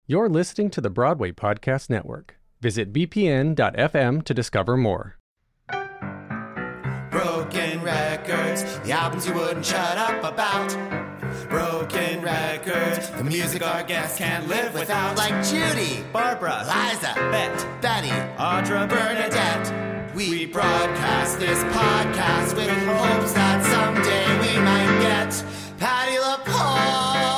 You're listening to the Broadway Podcast Network. Visit bpn.fm to discover more. Broken records, the albums you wouldn't shut up about. Broken records, the music our guests can't live without. Like Judy, Barbara, Liza, Bet, Betty, Audra, Bernadette. We broadcast this podcast with hopes that someday we might get Patti LuPone.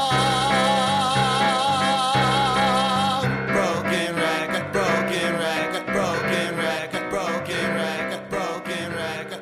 Broken record, broken record, broken record, broken record, broken record.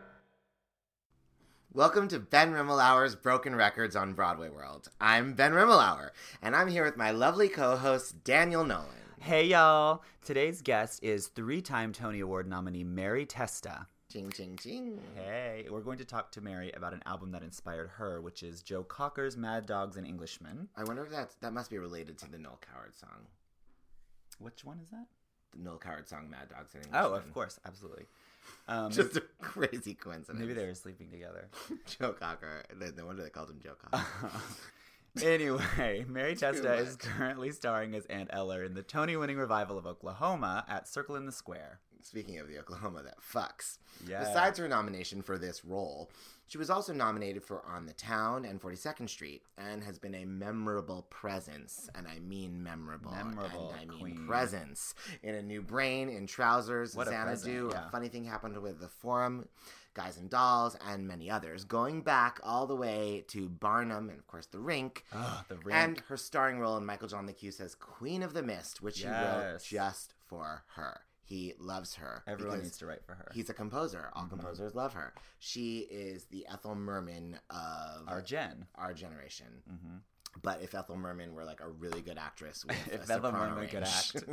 Welcome to Ben Rimmelauer's Broken Records on Broadway World. I'm Ben Rimmelauer, and I'm here with my lovely co-host, Daniel Nolan. Hey y'all! Today's guest is three-time Tony Award nominee Mary Testa. Ching, ching, ching. Hey, we're going to talk to Mary about an album that inspired her, which is Joe Cocker's Mad Dogs and Englishmen. I wonder if that must be related to the Noel Coward song. Which one is that? The Noel Coward song, Mad Dogs and Englishmen. Oh, of course, absolutely. Just a crazy coincidence. Maybe they were sleeping together. Joe Cocker. No wonder they called him Joe Cocker. Anyway, Mary Testa is currently starring as Aunt Eller in the Tony-winning revival of Oklahoma at Circle in the Square. Speaking of the Oklahoma that fucks. Yeah. Besides her nomination for this role, she was also nominated for On the Town and 42nd Street and has been a memorable presence, and I mean memorable, and I mean queen. presence, in A New Brain, in Trousers, What a Xanadu, present, yeah. A Funny Thing Happened with the Forum, Guys and Dolls, and many others, going back all the way to Barnum and, of course, The Rink, The Rink. and her starring role in Michael John LaCusa's Queen of the Mist, which he wrote Yes. just for her. He loves her. Everyone because needs to write for her. He's a composer. All composers love her. She is the Ethel Merman of Our Jen. our generation. Mm-hmm. But if Ethel Merman were like a really good actress with If a Ethel soprano Merman could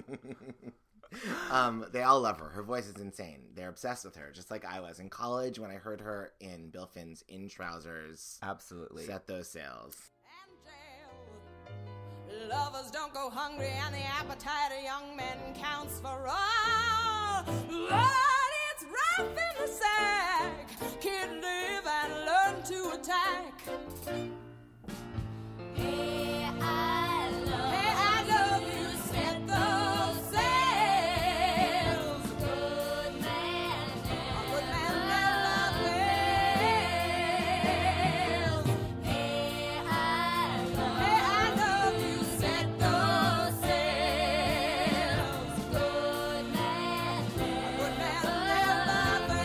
act. They all love her. Her voice is insane. They're obsessed with her, just like I was in college when I heard her in Bill Finn's In Trousers. Absolutely. Set those sails. Lovers don't go hungry, and the appetite of young men counts for all. But it's rough in the sack. Kid, live and learn to attack. Hey, I love you. Set those sails. Good man never fails. Hey, I love you. Set those sails. Good man never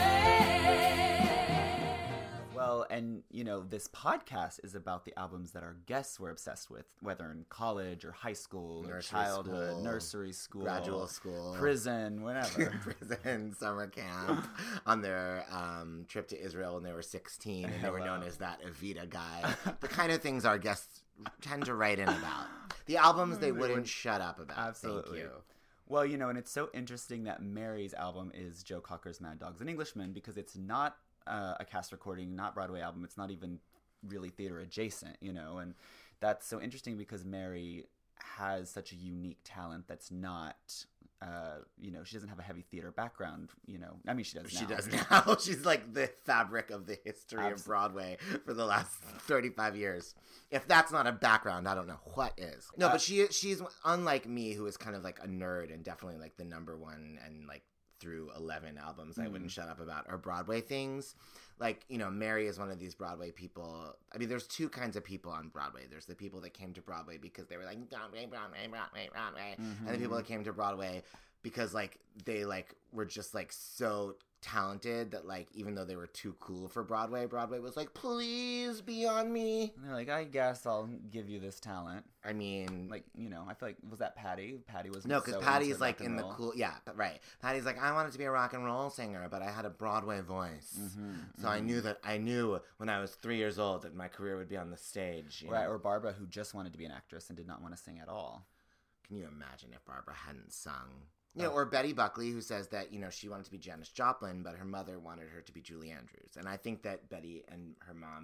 fails. Well, and, you know, this podcast is about the albums that our guests were obsessed with, whether in college or high school or Nursery childhood, school, nursery school, graduate school, prison, whatever. prison, summer camp, on their trip to Israel when they were 16, and they were known as that Evita guy. The kind of things our guests tend to write in about. The albums they wouldn't shut up about. Absolutely. Thank you. Well, you know, and it's so interesting that Mary's album is Joe Cocker's Mad Dogs and Englishmen because it's not a cast recording, not Broadway album. It's not even really theater adjacent, you know, and that's so interesting because Mary has such a unique talent that's not, you know, she doesn't have a heavy theater background, you know. I mean, she does now. She does now. She's like the fabric of the history of Broadway for the last 35 years. If that's not a background, I don't know what is. No, but she's unlike me, who is kind of like a nerd and definitely like the number one and like through 11 albums I wouldn't shut up about are Broadway things. Like, you know, Mary is one of these Broadway people. I mean, there's two kinds of people on Broadway. There's the people that came to Broadway because they were like, Broadway. And the people that came to Broadway because, like, they, like, were just, like, so talented that, like, even though they were too cool for Broadway, Broadway was like, please be on me. And they're like, I guess I'll give you this talent. I mean, Like, you know, I feel like, was that Patty? Patty was no, because so Patty's into like rock and in the roll. cool, yeah, but right. Patty's like, I wanted to be a rock and roll singer, but I had a Broadway voice, so I knew when I was 3 years old that my career would be on the stage. You Right, know? or Barbara, who just wanted to be an actress and did not want to sing at all. Can you imagine if Barbara hadn't sung? You know, or Betty Buckley, who says that, you know, she wanted to be Janis Joplin, but her mother wanted her to be Julie Andrews. And I think that Betty and her mom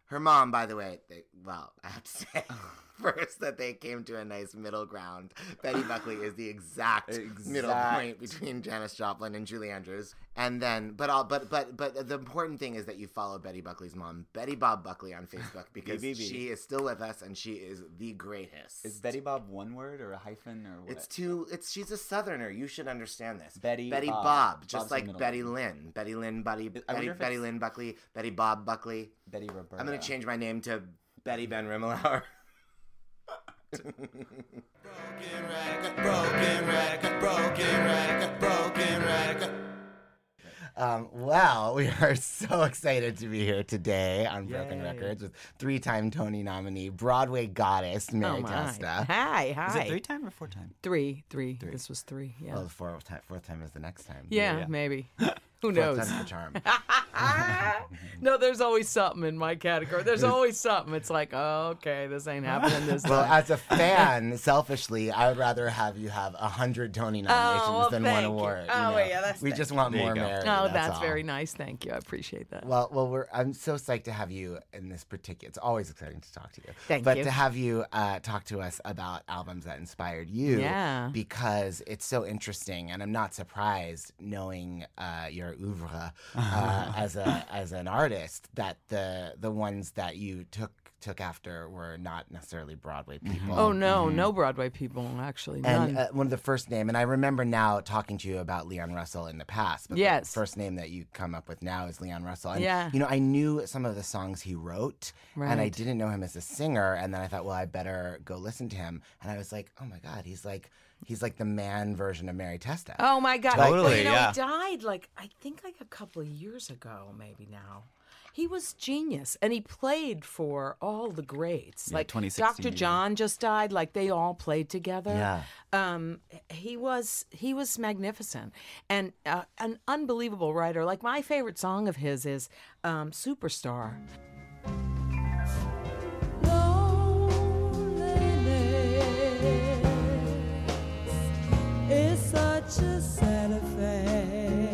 Her mom, by the way, I have to say first that they came to a nice middle ground. Betty Buckley is the exact middle point between Janis Joplin and Julie Andrews. And then, but the important thing is that you follow Betty Buckley's mom, Betty Bob Buckley, on Facebook because she is still with us and she is the greatest. Is Betty Bob one word or a hyphen or what? She's a Southerner. You should understand this. Betty Bob, just Bob's like Betty Lynn. Betty Lynn Buckley, Betty Bob Buckley. Betty Roberta. I'm going to change my name to Betty Van Rimmelauer. Broken record. Well, we are so excited to be here today on Broken Records with 3-time Tony nominee, Broadway goddess, Mary Testa. Hi. Is it 3-time or 4-time? Three. This was 3, yeah. Well, the fourth time is the next time. Yeah, maybe. Who knows? Fourth time's the charm. No, there's always something in my category. There's always something. It's like, oh, okay, this ain't happening this Well, time. as a fan, selfishly, I would rather have you have 100 Tony nominations than one award. We just want more Mary. Oh, that's all. very nice. Thank you. I appreciate that. Well, I'm so psyched to have you in this particular. It's always exciting to talk to you. Thank but you. to have you talk to us about albums that inspired you, because it's so interesting, and I'm not surprised knowing your oeuvre as an artist that the ones that you took after were not necessarily Broadway people. Oh, no, no Broadway people, actually, none. And one of the first name, and I remember now talking to you about Leon Russell in the past, but the first name that you come up with now is Leon Russell. And, I knew some of the songs he wrote, and I didn't know him as a singer, and then I thought, well, I better go listen to him. And I was like, oh my God, he's like the man version of Mary Testa. Oh, my God. Totally, Well, he died, I think a couple of years ago, maybe now. He was genius, and he played for all the greats. Yeah, like 2016, Dr. John just died. Like they all played together. Yeah. He was magnificent and an unbelievable writer. Like my favorite song of his is "Superstar." Loneliness is such a sad affair.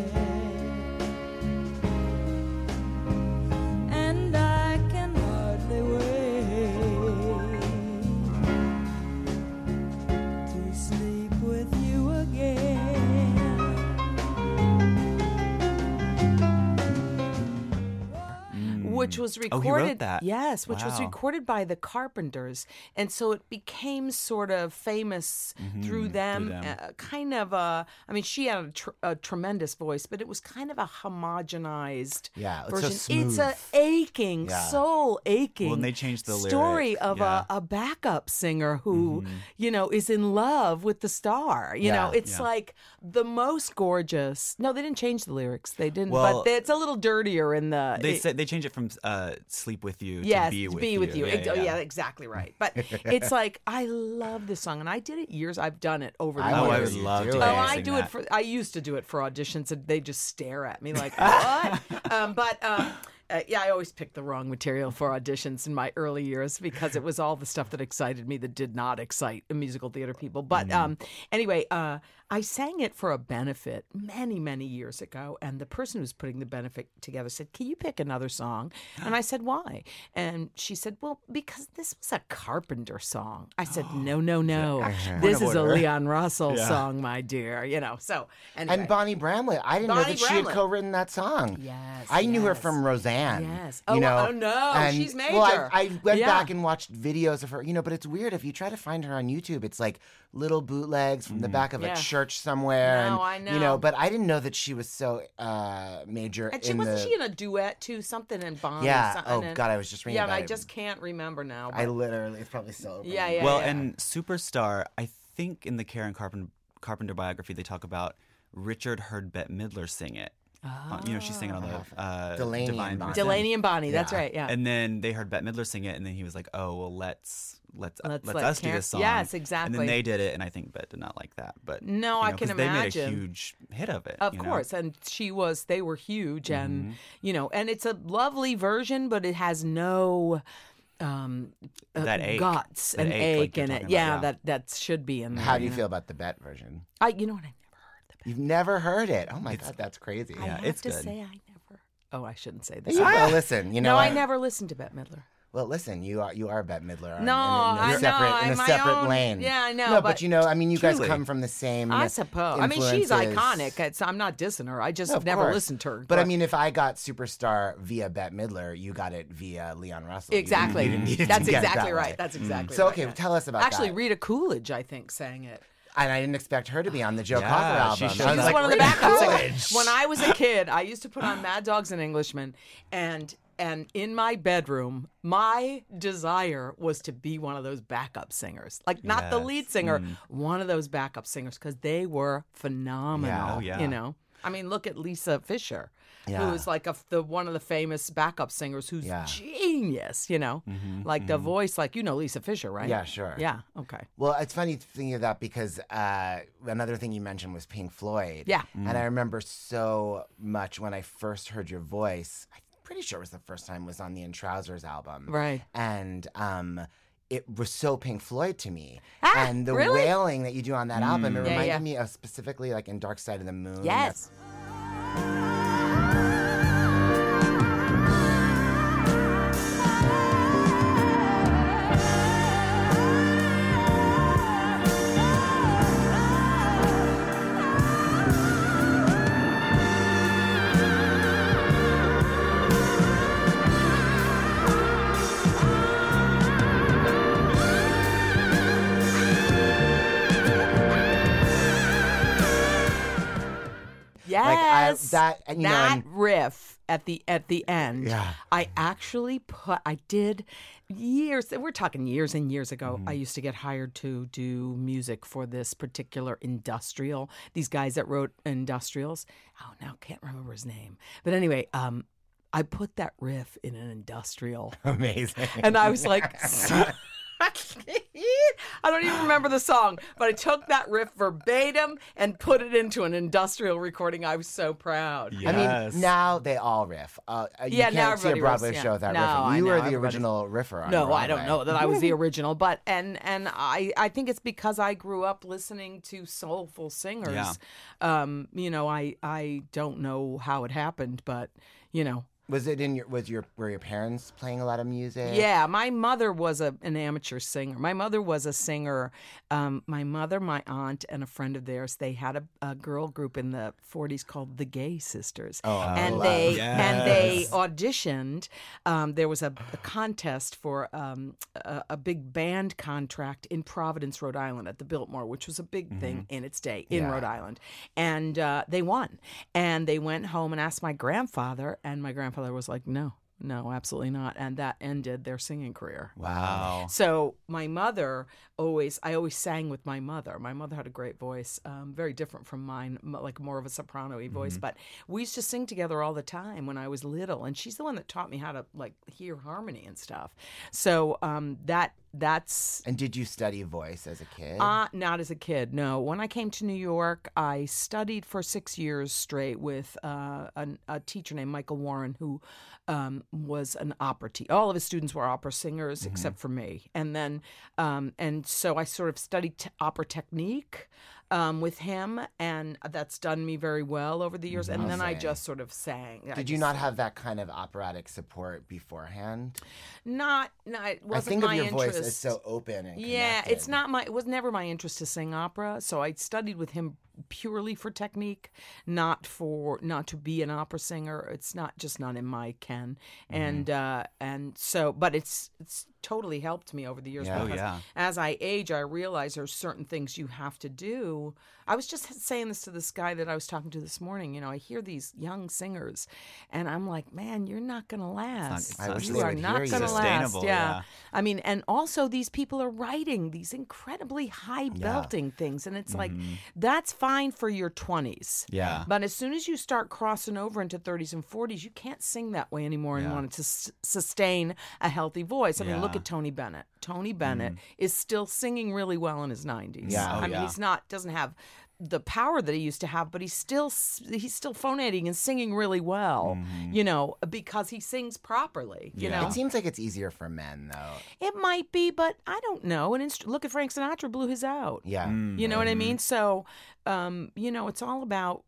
Which was recorded. Oh, he wrote that. Yes, which was Wow. recorded by the Carpenters, and so it became sort of famous through them. Kind of a. I mean, she had a tremendous voice, but it was kind of a homogenized It's version. so smooth. It's a aching, soul aching. Well, and they changed the story lyric. of a backup singer who is in love with the star. You know, it's like the most gorgeous. No, they didn't change the lyrics. They didn't. Well, but it's a little dirtier in the. They changed it from "Sleep with You" yes, to "Be with You." Yeah, exactly right. But it's like I love this song, and I did it years. I've done it over the years. I would love to. I do it for. I used to do it for auditions, and they just stare at me like, "What?" I always picked the wrong material for auditions in my early years because it was all the stuff that excited me that did not excite musical theater people. But anyway, I sang it for a benefit many, many years ago, and the person who was putting the benefit together said, "Can you pick another song?" And I said, "Why?" And she said, "Well, because this was a Carpenter song." I said, "No. This is a Leon Russell song, my dear." So anyway. And Bonnie Bramlett, I didn't know that she had Bramlett. co-written that song. Yes, I knew her yes. from Roseanne. Yes. You know? Oh, no, And, she's major. Well, I went back and watched videos of her, but it's weird. If you try to find her on YouTube, it's like little bootlegs from the back of a church somewhere. No, and, I know. But I didn't know that she was so major. And she in a duet too, something in Bonnie? Yeah. Something God, I was just reading yeah, about and it. I just can't remember now. I literally, it's probably still open. Yeah. Well, and "Superstar," I think in the Karen Carpenter biography they talk about Richard heard Bette Midler sing it. She's singing on the Delaney Divine and Bonnie. Mercy. Delaney and Bonnie. That's right. Yeah. And then they heard Bette Midler sing it, and then he was like, "Oh, well, let's let us do Karen- this song." Yes, And exactly. then they did it, and I think Bette did not like that. But No, I can 'cause they made a imagine. huge hit of it. Of course, and they were huge, and and it's a lovely version, but it has no That ache. guts That and ache, like ache you're in it. talking Yeah, about, that should be in there. How do you feel about the Bette version? You know what? I never heard the You've never heard it. Oh my God, that's crazy. I have it's to good. say I never Oh, I shouldn't say this. Well, listen, you know. No, I what? never listened to Bette Midler. Well, listen, you are Bette Midler. No, I know. In a I'm separate my own, lane. Yeah, I know. No, but you know, I mean, you guys Truly. come from the same. I suppose. I mean, she's influences. iconic. I'm not dissing her. I just No, of never course. listened to her. But I mean, if I got Superstar via Bette Midler, you got it via Leon Russell. exactly. You didn't need it That's to get it exactly that right. way. That's exactly So right. okay, yeah. tell us about Actually, that. Rita Coolidge, I think, sang it. And I didn't expect her to be on the Joe Yeah, Cocker she album. should I was have. She's like, one of the Rita backup Coolidge. singers. When I was a kid, I used to put on Mad Dogs and Englishmen, and in my bedroom, my desire was to be one of those backup singers. Like, not the Yes. lead singer, one of those backup singers, because they were phenomenal. Yeah. Oh, yeah. You know? I mean, look at Lisa Fisher, Yeah. who is like one of the famous backup singers who's Yeah. genius, you know? Like the voice, like, you know Lisa Fisher, right? Yeah, sure. Yeah, okay. Well, it's funny thinking of that because another thing you mentioned was Pink Floyd. Yeah. And I remember so much when I first heard your voice. I'm pretty sure it was the first time it was on the In Trousers album. Right. And it was so Pink Floyd to me. Ah, and the really? wailing that you do on that album, it Yeah, reminded yeah. me of specifically like in Dark Side of the Moon. Yes. Yes, that- and, you know, that and- riff at the end. Yeah. I actually I did years. We're talking years and years ago. Mm-hmm. I used to get hired to do music for this particular industrial. These guys that wrote industrials. Oh, now can't remember his name. But anyway, I put that riff in an industrial. Amazing. And I was like, I don't even remember the song, but I took that riff verbatim and put it into an industrial recording. I was so proud. I mean, now they all riff. You Yeah, now can't see a everybody Broadway riffs, yeah. show without No, riffing. I You know, were the everybody- original riffer on No, Broadway. I don't know that I was the original, but and I think it's because I grew up listening to soulful singers. Yeah. You know, I don't know how it happened, but you know. Were your parents playing a lot of music? Yeah, my mother was an amateur singer. My mother was a singer. My mother, my aunt, and a friend of theirs, they had a girl group in the 40s called the Gay Sisters. And they auditioned. There was a contest for a big band contract in Providence, Rhode Island at the Biltmore, which was a big thing in its day in Rhode Island. And they won. And they went home and asked my grandfather, and my grandfather was like, no, absolutely not. And that ended their singing career. Wow. So my mother I always sang with my mother. My mother had a great voice, very different from mine, like more of a soprano-y voice. But we used to sing together all the time when I was little. And she's the one that taught me how to like hear harmony and stuff. So that's... And did you study voice as a kid? Not as a kid, no. When I came to New York, I studied for 6 years straight with a teacher named Michael Warren, who was an opera teacher. All of his students were opera singers except for me. And then, and so I sort of studied opera technique with him, and that's done me very well over the years. And then I just sort of sang. Did you not have that kind of operatic support beforehand? It wasn't I think my of your interest. voice as so open and Yeah, connected. it was never my interest to sing opera, so I studied with him purely for technique, not to be an opera singer. It's not in my ken. And so, but it's totally helped me over the years Yeah. because as I age, I realize there's certain things you have to do. I was just saying this to this guy that I was talking to this morning. You know, I hear these young singers, and I'm like, man, you're not going to last. I wish You they are would not hear you. going to last. Sustainable, Yeah. yeah. I mean, and also these people are writing these incredibly high belting things, and it's like that's fine for your 20s. Yeah. But as soon as you start crossing over into 30s and 40s, you can't sing that way anymore and want to sustain a healthy voice. I mean, look Yeah. at Tony Bennett. Tony Bennett is still singing really well in his 90s. Yeah. I Oh, mean, yeah. doesn't have the power that he used to have, but he's still phonating and singing really well, you know, because he sings properly. You know, It seems like it's easier for men, though. it might be, but I don't know. And look at Frank Sinatra, blew his out. Yeah. You know what I mean? So, you know, it's all about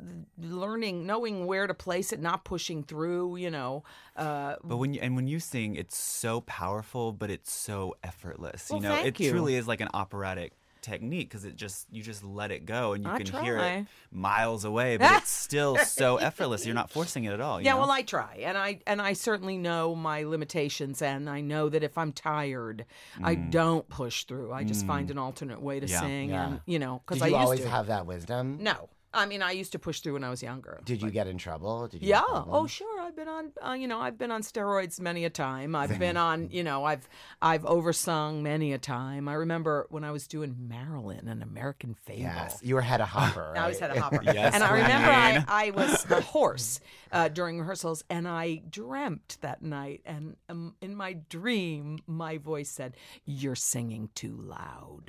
knowing where to place it, not pushing through, you know. But when you sing, it's so powerful, but it's so effortless. Well, you know, thank it you. truly is like an operatic technique because you just let it go and you I can hear try. it miles away, but it's still so effortless. You're not forcing it at all. You Yeah, know? well, I try, and I certainly know my limitations, and I know that if I'm tired, I don't push through. I just find an alternate way to sing, and you know, because Did I you used always to. have that wisdom? No, I mean, I used to push through when I was younger. Did you get in trouble? Did you Yeah. have problems? Oh, sure. I've been on, you know, I've been on steroids many a time. I've been on, you know, I've oversung many a time. I remember when I was doing Marilyn, an American Fable. Yes. You were Hedda Hopper, right? I was Hedda Hopper. Yes, and I remember queen. I was a horse during rehearsals, and I dreamt that night, and in my dream, my voice said, "You're singing too loud."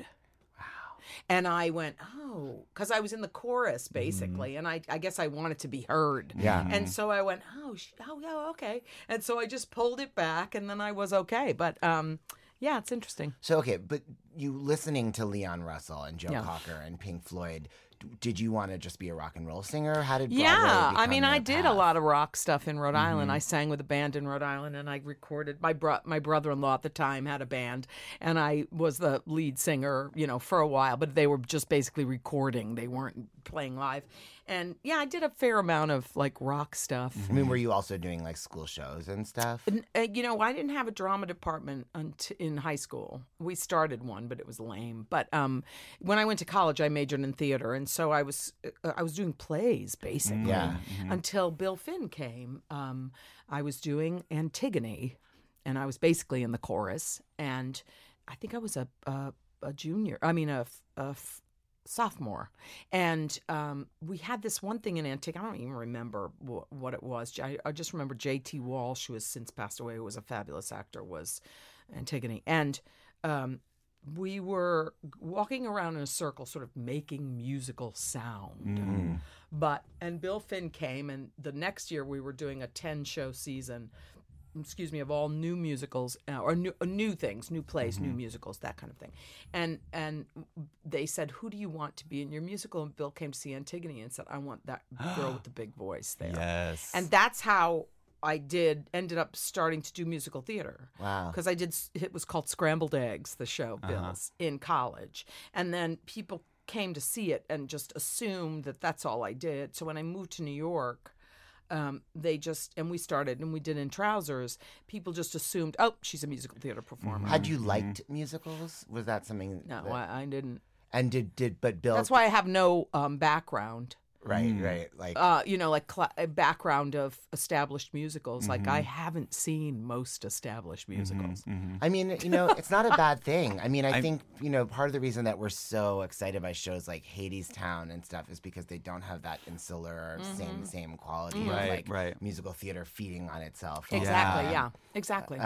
And I went, oh, because I was in the chorus basically, and I guess I wanted to be heard. Yeah. And so I went, oh yeah, okay. And so I just pulled it back, and then I was okay. But yeah, it's interesting. So, okay, but you listening to Leon Russell and Joe Yeah. Cocker and Pink Floyd, did you want to just be a rock and roll singer? How did Broadway Yeah, I become mean, your I did a path? lot of rock stuff in Rhode Island. I sang with a band in Rhode Island, and I recorded. My brother-in-law at the time had a band, and I was the lead singer, you know, for a while. But they were just basically recording; they weren't playing live. And yeah, I did a fair amount of like rock stuff. I mean, were you also doing like school shows and stuff? You know, I didn't have a drama department in high school. We started one, but it was lame. But when I went to college, I majored in theater, and so I was doing plays basically Yeah. until Bill Finn came. I was doing Antigone, and I was basically in the chorus. And I think I was a junior. I mean, a sophomore, and we had this one thing in Antigone. I don't even remember what it was. I just remember J.T. Walsh, who has since passed away, who was a fabulous actor, was Antigone, and we were walking around in a circle, sort of making musical sound. And Bill Finn came, and the next year we were doing a 10-show season. Of all new musicals or new things, new plays, new musicals, that kind of thing. And they said, "Who do you want to be in your musical?" And Bill came to see Antigone and said, "I want that girl with the big voice there." Yes. And that's how I ended up starting to do musical theater. Wow. Because it was called Scrambled Eggs, the show, Bill's, in college. And then people came to see it and just assumed that that's all I did. So when I moved to New York, we started and we did In Trousers. People just assumed, oh, she's a musical theater performer. Had you liked musicals? Was that something? No, that- I didn't. And but Bill. That's why I have no background. Right. Like You know, like a background of established musicals. Like I haven't seen most established musicals. I mean, you know, it's not a bad thing. I mean, I think, you know, part of the reason that we're so excited by shows like Hadestown and stuff is because they don't have that insular same quality of like musical theater feeding on itself. Exactly. Yeah. Exactly.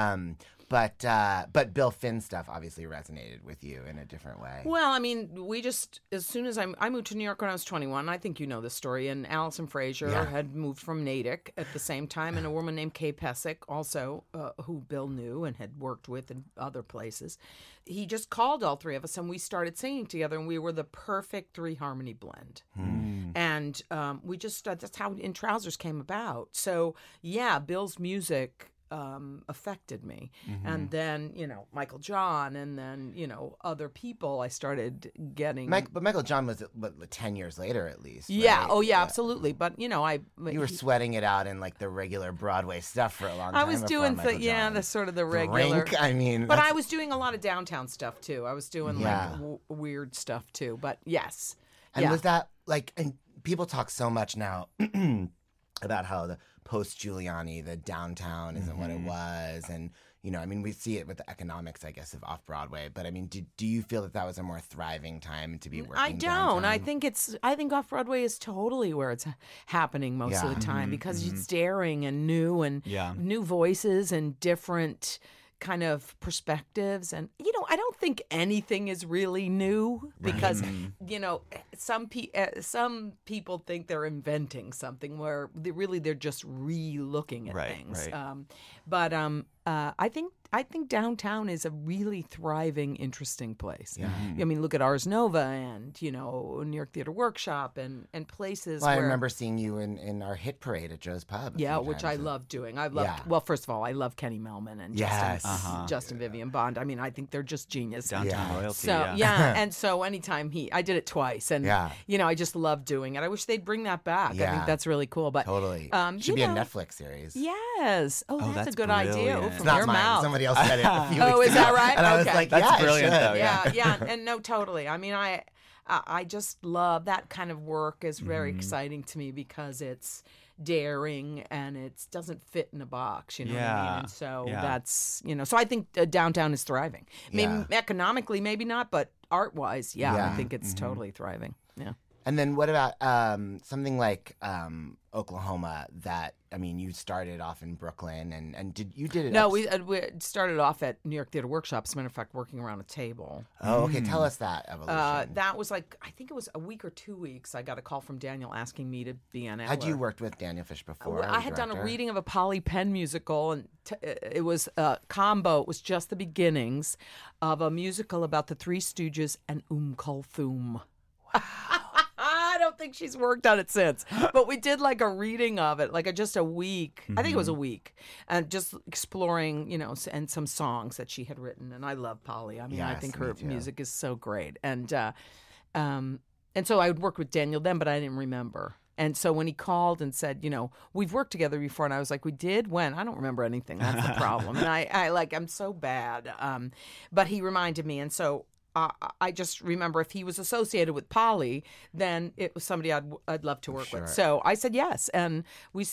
But Bill Finn stuff obviously resonated with you in a different way. Well, I mean, as soon as I moved to New York when I was 21, I think you know this story, and Allison Frazier had moved from Natick at the same time, and a woman named Kay Pesic also, who Bill knew and had worked with in other places. He just called all three of us, and we started singing together, and we were the perfect three-harmony blend. And we just, that's how In Trousers came about. So, yeah, Bill's music affected me. And then, you know, Michael John, and then, you know, other people I started getting. But Michael John was 10 years later at least. Yeah. right? Oh, yeah, absolutely. But, you know, You were sweating it out in like the regular Broadway stuff for a long time. I was before doing Michael John. the sort of the Drink, regular. I mean, But that's- I was doing a lot of downtown stuff too. I was doing Yeah. like weird stuff too. But yes. And yeah. was that like? And people talk so much now about how the post-Giuliani, the downtown isn't what it was, and you know, I mean, we see it with the economics, I guess, of off-Broadway. But I mean, do you feel that was a more thriving time to be working? I don't. downtown? I think off Broadway is totally where it's happening most of the time because it's daring and new and new voices and different kind of perspectives. And, I don't think anything is really new because, some people think they're inventing something where they're just re-looking at things. But I think downtown is a really thriving, interesting place. Yeah. I mean, look at Ars Nova and, New York Theater Workshop and places Well, where... I remember seeing you in our hit parade at Joe's Pub. Yeah, which I love doing. Well, first of all, I love Kenny Melman and Justin Vivian Bond. I mean, I think they're just genius. Downtown royalty. So and so anytime I did it twice, and I just love doing it. I wish they'd bring that back. I think that's really cool. But totally, should be a Netflix series. Yes. Oh, that's a good brilliant. idea. It's From Not your mine. mouth. Somebody else said it a few weeks ago. Is that right? And I was Okay. like, That's it brilliant, should. though. Yeah, and no, totally. I mean, I just love that kind of work. Is very exciting to me because it's daring and it doesn't fit in a box. You know what I mean? And so that's so I think downtown is thriving. Maybe economically, maybe not, but art-wise, I think it's totally thriving. Yeah. And then what about something like Oklahoma? That you started off in Brooklyn, and did it? No, we started off at New York Theater Workshop. As a matter of fact, working around a table. Oh, okay. Tell us that evolution. That was I think it was a week or 2 weeks. I got a call from Daniel asking me to be on Eller. Had you worked with Daniel Fish before? I had done a reading of a Polly Penn musical, and it was a combo. It was just the beginnings of a musical about the Three Stooges and Kulthum. Wow. I don't think she's worked on it since, but we did like a reading of it, just a week. I think it was a week, and just exploring, and some songs that she had written. And I love Polly. I mean, I think her music is so great. And so I would work with Daniel then, but I didn't remember. And so when he called and said, we've worked together before, and I was like, we did? When? I don't remember anything. That's the problem. And I'm so bad. But he reminded me, and so. I just remember if he was associated with Polly, then it was somebody I'd love to work with. So I said yes, and we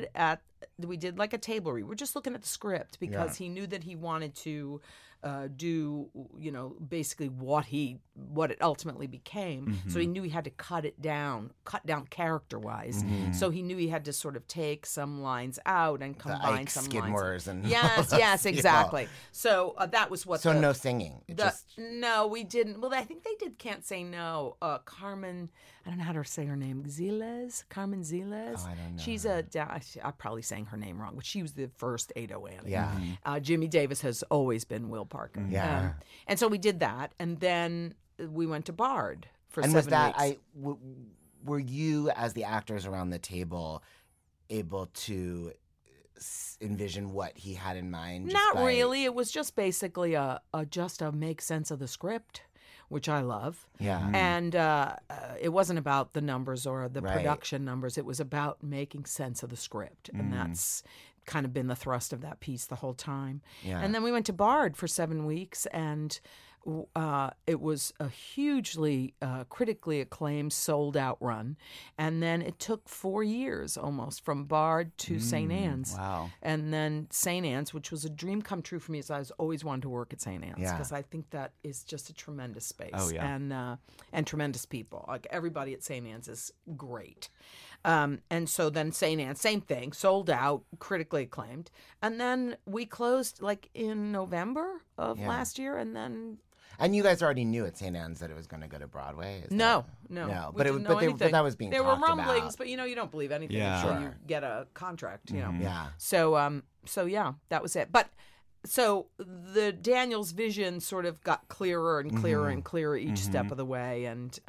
did like a table read. We're just looking at the script because he knew that he wanted to do basically what it ultimately became. So he knew he had to cut down character wise. So he knew he had to sort of take some lines out and combine some Skidmores lines. And yes, exactly. So that was what. So no singing. No, we didn't. Well, I think they did Can't Say No. Carmen, I don't know how to say her name. Carmen Ziles. Oh, I don't know. She's I'm probably saying her name wrong, but she was the first Ado Annie. Yeah. Jimmy Davis has always been Will Parker. Yeah. And so we did that, and then we went to Bard for 7 weeks. And was that were you, as the actors around the table, able to envision what he had in mind? Not really. It was just basically a make sense of the script, which I love. Yeah. And it wasn't about the numbers or the production numbers. It was about making sense of the script. And that's kind of been the thrust of that piece the whole time. Yeah. And then we went to Bard for 7 weeks, and it was a hugely critically acclaimed, sold-out run. And then it took 4 years almost from Bard to St. Anne's. Wow. And then St. Anne's, which was a dream come true for me, as I was always wanted to work at St. Anne's because I think that is just a tremendous space. Oh, yeah. And tremendous people. Like, everybody at St. Anne's is great. And so then St. Anne's, same thing, sold out, critically acclaimed. And then we closed in November of last year, and then... And you guys already knew at St. Anne's that it was going to go to Broadway? No. But that was being there talked were rumblings, about. but you don't believe anything Yeah. until you get a contract. Yeah. So yeah, that was it. But so the Daniel's vision sort of got clearer and clearer and clearer each step of the way, and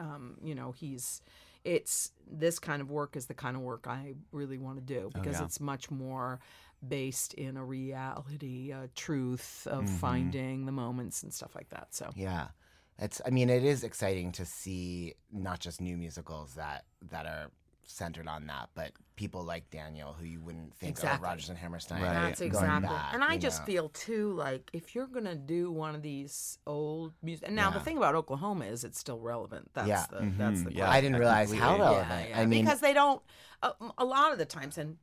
it's this kind of work is the kind of work I really want to do because it's much more based in a reality, a truth of finding the moments and stuff like that. So yeah, it is exciting to see not just new musicals that are centered on that, but people like Daniel who you wouldn't think of Rodgers and Hammerstein. Right. That's going exactly. back, and I just feel too like if you're gonna do one of these old music, and now the thing about Oklahoma is it's still relevant. That's the I didn't realize how relevant. Yeah. Because they don't a lot of the times, and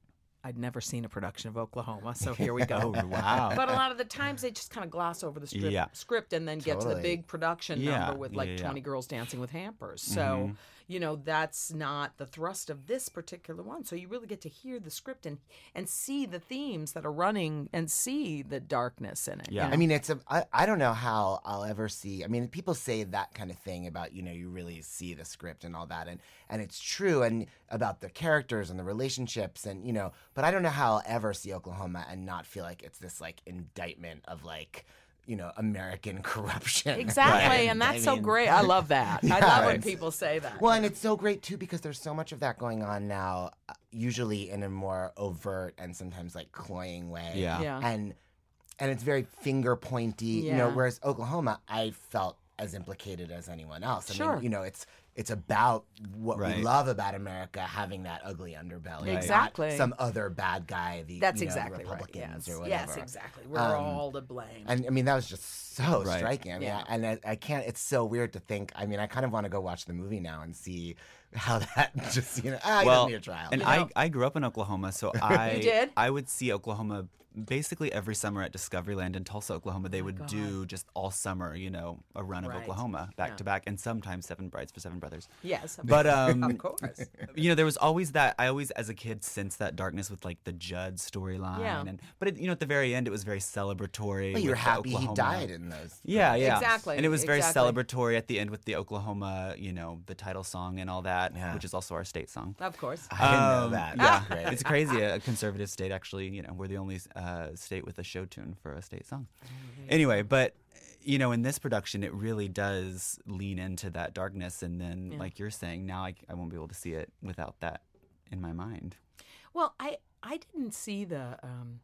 I'd never seen a production of Oklahoma, so here we go. Oh, wow. But a lot of the times they just kind of gloss over the script and then get to the Totally. big production Yeah, number with like yeah, yeah. 20 girls dancing with hampers. So, you know, that's not the thrust of this particular one. So you really get to hear the script and see the themes that are running and see the darkness in it. Yeah. you know? I mean, I don't know how I'll ever see. I mean, people say that kind of thing about, you know, you really see the script and all that, and it's true, and about the characters and the relationships, and you know, but I don't know how I'll ever see Oklahoma and not feel like it's this like indictment of like, you know, American corruption. Exactly, Right? and that's I so mean, great. I love that. I Yeah, love when it's- people say that. Well, and it's so great too because there's so much of that going on now, usually in a more overt and sometimes like cloying way. Yeah. Yeah. And it's very finger pointy, you know, Yeah. whereas Oklahoma, I felt as implicated as anyone else. I Sure. mean, you know, it's about what Right. we love about America having that ugly underbelly. not Exactly. some other bad guy, That's you know, exactly right. Republicans Yes. or whatever. Yes, exactly. We're all to blame. And I mean, that was just so Right. striking. I mean, Yeah. and I can't, it's so weird to think. I mean, I kind of want to go watch the movie now and see how that just, you know, you don't need a trial. And you know? I grew up in Oklahoma, so You did? I would see Oklahoma basically every summer at Discoveryland in Tulsa, Oklahoma. They would God. do just all summer, you know, a run of Right. Oklahoma back Yeah. to back, and sometimes Seven Brides for Seven Brothers. Yes, But of course. you know, there was always that. I always, as a kid, sensed that darkness with like the Judd storyline, Yeah. and but it, you know, at the very end, it was very celebratory. Well, you're with the happy he Oklahoma- died in those. Yeah, yeah, Exactly, And it was very exactly. celebratory at the end with the Oklahoma, you know, the title song and all that, Yeah. which is also our state song. Of course. I didn't know that. Yeah, That's great. it's crazy. A conservative state, actually, you know, we're the only state with a show tune for a state song. Anyway, but you know, in this production, it really does lean into that darkness, and then, like you're saying, now I won't be able to see it without that in my mind. Well, I didn't see the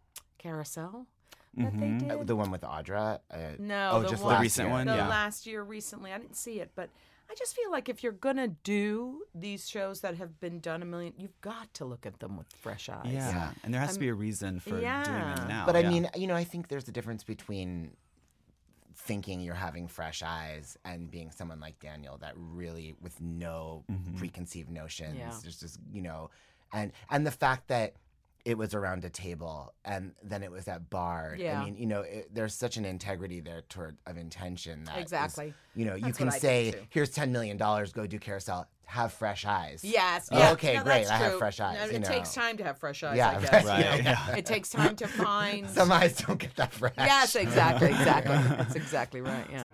carousel that they did. The one with Audra? No, oh, the just one, last recent year. one? The Yeah. last year recently. I didn't see it, but I just feel like if you're gonna do these shows that have been done a million, you've got to look at them with fresh eyes. Yeah, and there has to be a reason for doing yeah. them now. But I yeah. mean, you know, I think there's a difference between thinking you're having fresh eyes and being someone like Daniel that really, with no preconceived notions, Yeah. just you know, and the fact that it was around a table and then it was at Bard. Yeah. I mean, you know, there's such an integrity there of intention that is, Exactly. you know, you That's can what I say, think, too. here's $10 million, go do Carousel, have fresh eyes. Yes. Oh, Yeah. okay, No, great. that's I have true. fresh eyes. No, you it know. takes time to have fresh eyes. Yeah, I guess. right. you know. Right, yeah. It takes time to find. Some eyes don't get that fresh. Yes, exactly. That's exactly right. Yeah.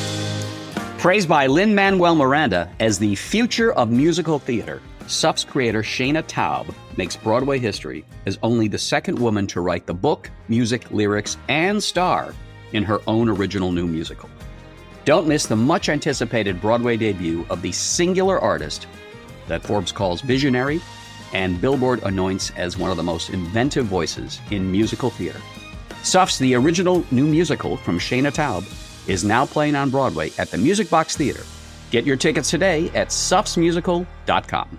Praised by Lin-Manuel Miranda as the future of musical theater, Suff's creator Shayna Taub makes Broadway history as only the second woman to write the book, music, lyrics, and star in her own original new musical. Don't miss the much-anticipated Broadway debut of the singular artist that Forbes calls visionary and Billboard anoints as one of the most inventive voices in musical theater. Suff's The original new musical from Shayna Taub is now playing on Broadway at the Music Box Theater. Get your tickets today at suffsmusical.com.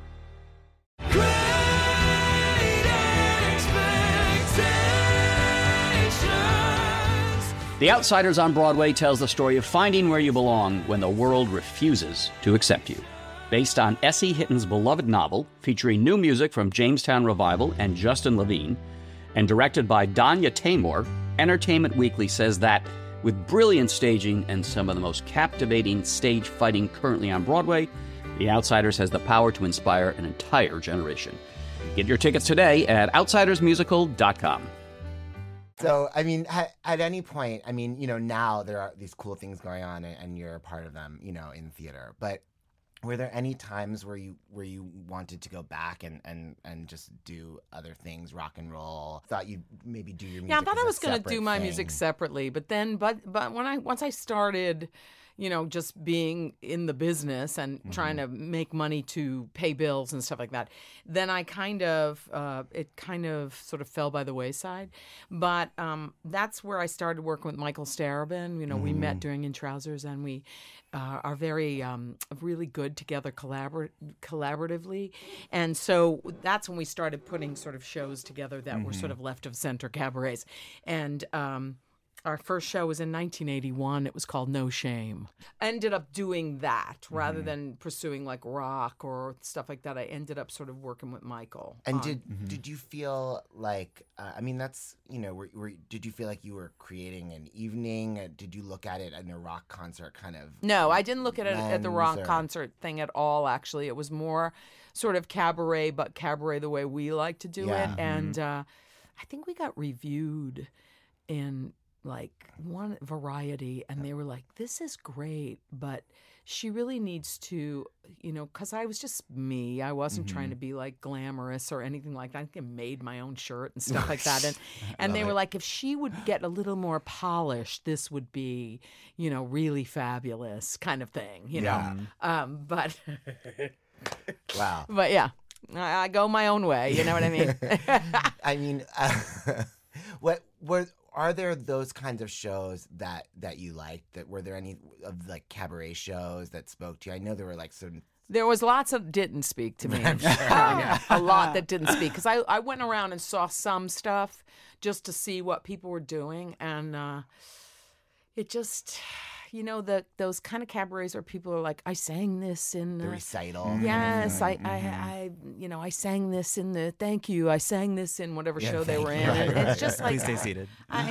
The Outsiders on Broadway tells the story of finding where you belong when the world refuses to accept you. Based on S.E. Hitton's beloved novel, featuring new music from Jamestown Revival and Justin Levine, and directed by Danya Taymor, Entertainment Weekly says that with brilliant staging and some of the most captivating stage fighting currently on Broadway, The Outsiders has the power to inspire an entire generation. Get your tickets today at outsidersmusical.com. So, I mean, at any point, I mean, you know, now there are these cool things going on and you're a part of them, you know, in theater. But were there any times where you wanted to go back and just do other things, rock and roll? Thought you'd maybe do your music? Yeah, I thought as I a was going to separate do my thing? music separately, but then, but once I started, you know, just being in the business and trying to make money to pay bills and stuff like that, then I it kind of sort of fell by the wayside. But that's where I started working with Michael Starobin. You know, we met during In Trousers, and we are very really good together collaboratively. And so that's when we started putting sort of shows together that were sort of left of center cabarets. And Our first show was in 1981. It was called No Shame. I ended up doing that rather than pursuing like rock or stuff like that. I ended up sort of working with Michael. And did you feel like, I mean, that's, you know, did you feel like you were creating an evening? Did you look at it in a rock concert kind of? No, I didn't look at it at the rock or- concert thing at all, actually. It was more sort of cabaret, but cabaret the way we like to do Yeah. it. And I think we got reviewed in like one Variety, and they were like, this is great, but she really needs to, you know, because I was just me. I wasn't trying to be like glamorous or anything like that. I think I made my own shirt and stuff like that. And they were like, if she would get a little more polished, this would be, you know, really fabulous kind of thing, you know. But Wow. but yeah, I go my own way. You know what I mean? I mean, are there those kinds of shows that you liked? Were there any of like cabaret shows that spoke to you? I know there were like some. There was lots that didn't speak to me. A lot that didn't speak. Because I went around and saw some stuff just to see what people were doing. And it just, you know, those kind of cabarets where people are like, I sang this in The recital. Yes, I you know, I sang this in the thank you. I sang this in whatever show they thank were you. in. Right, And right, it's just like Please stay seated.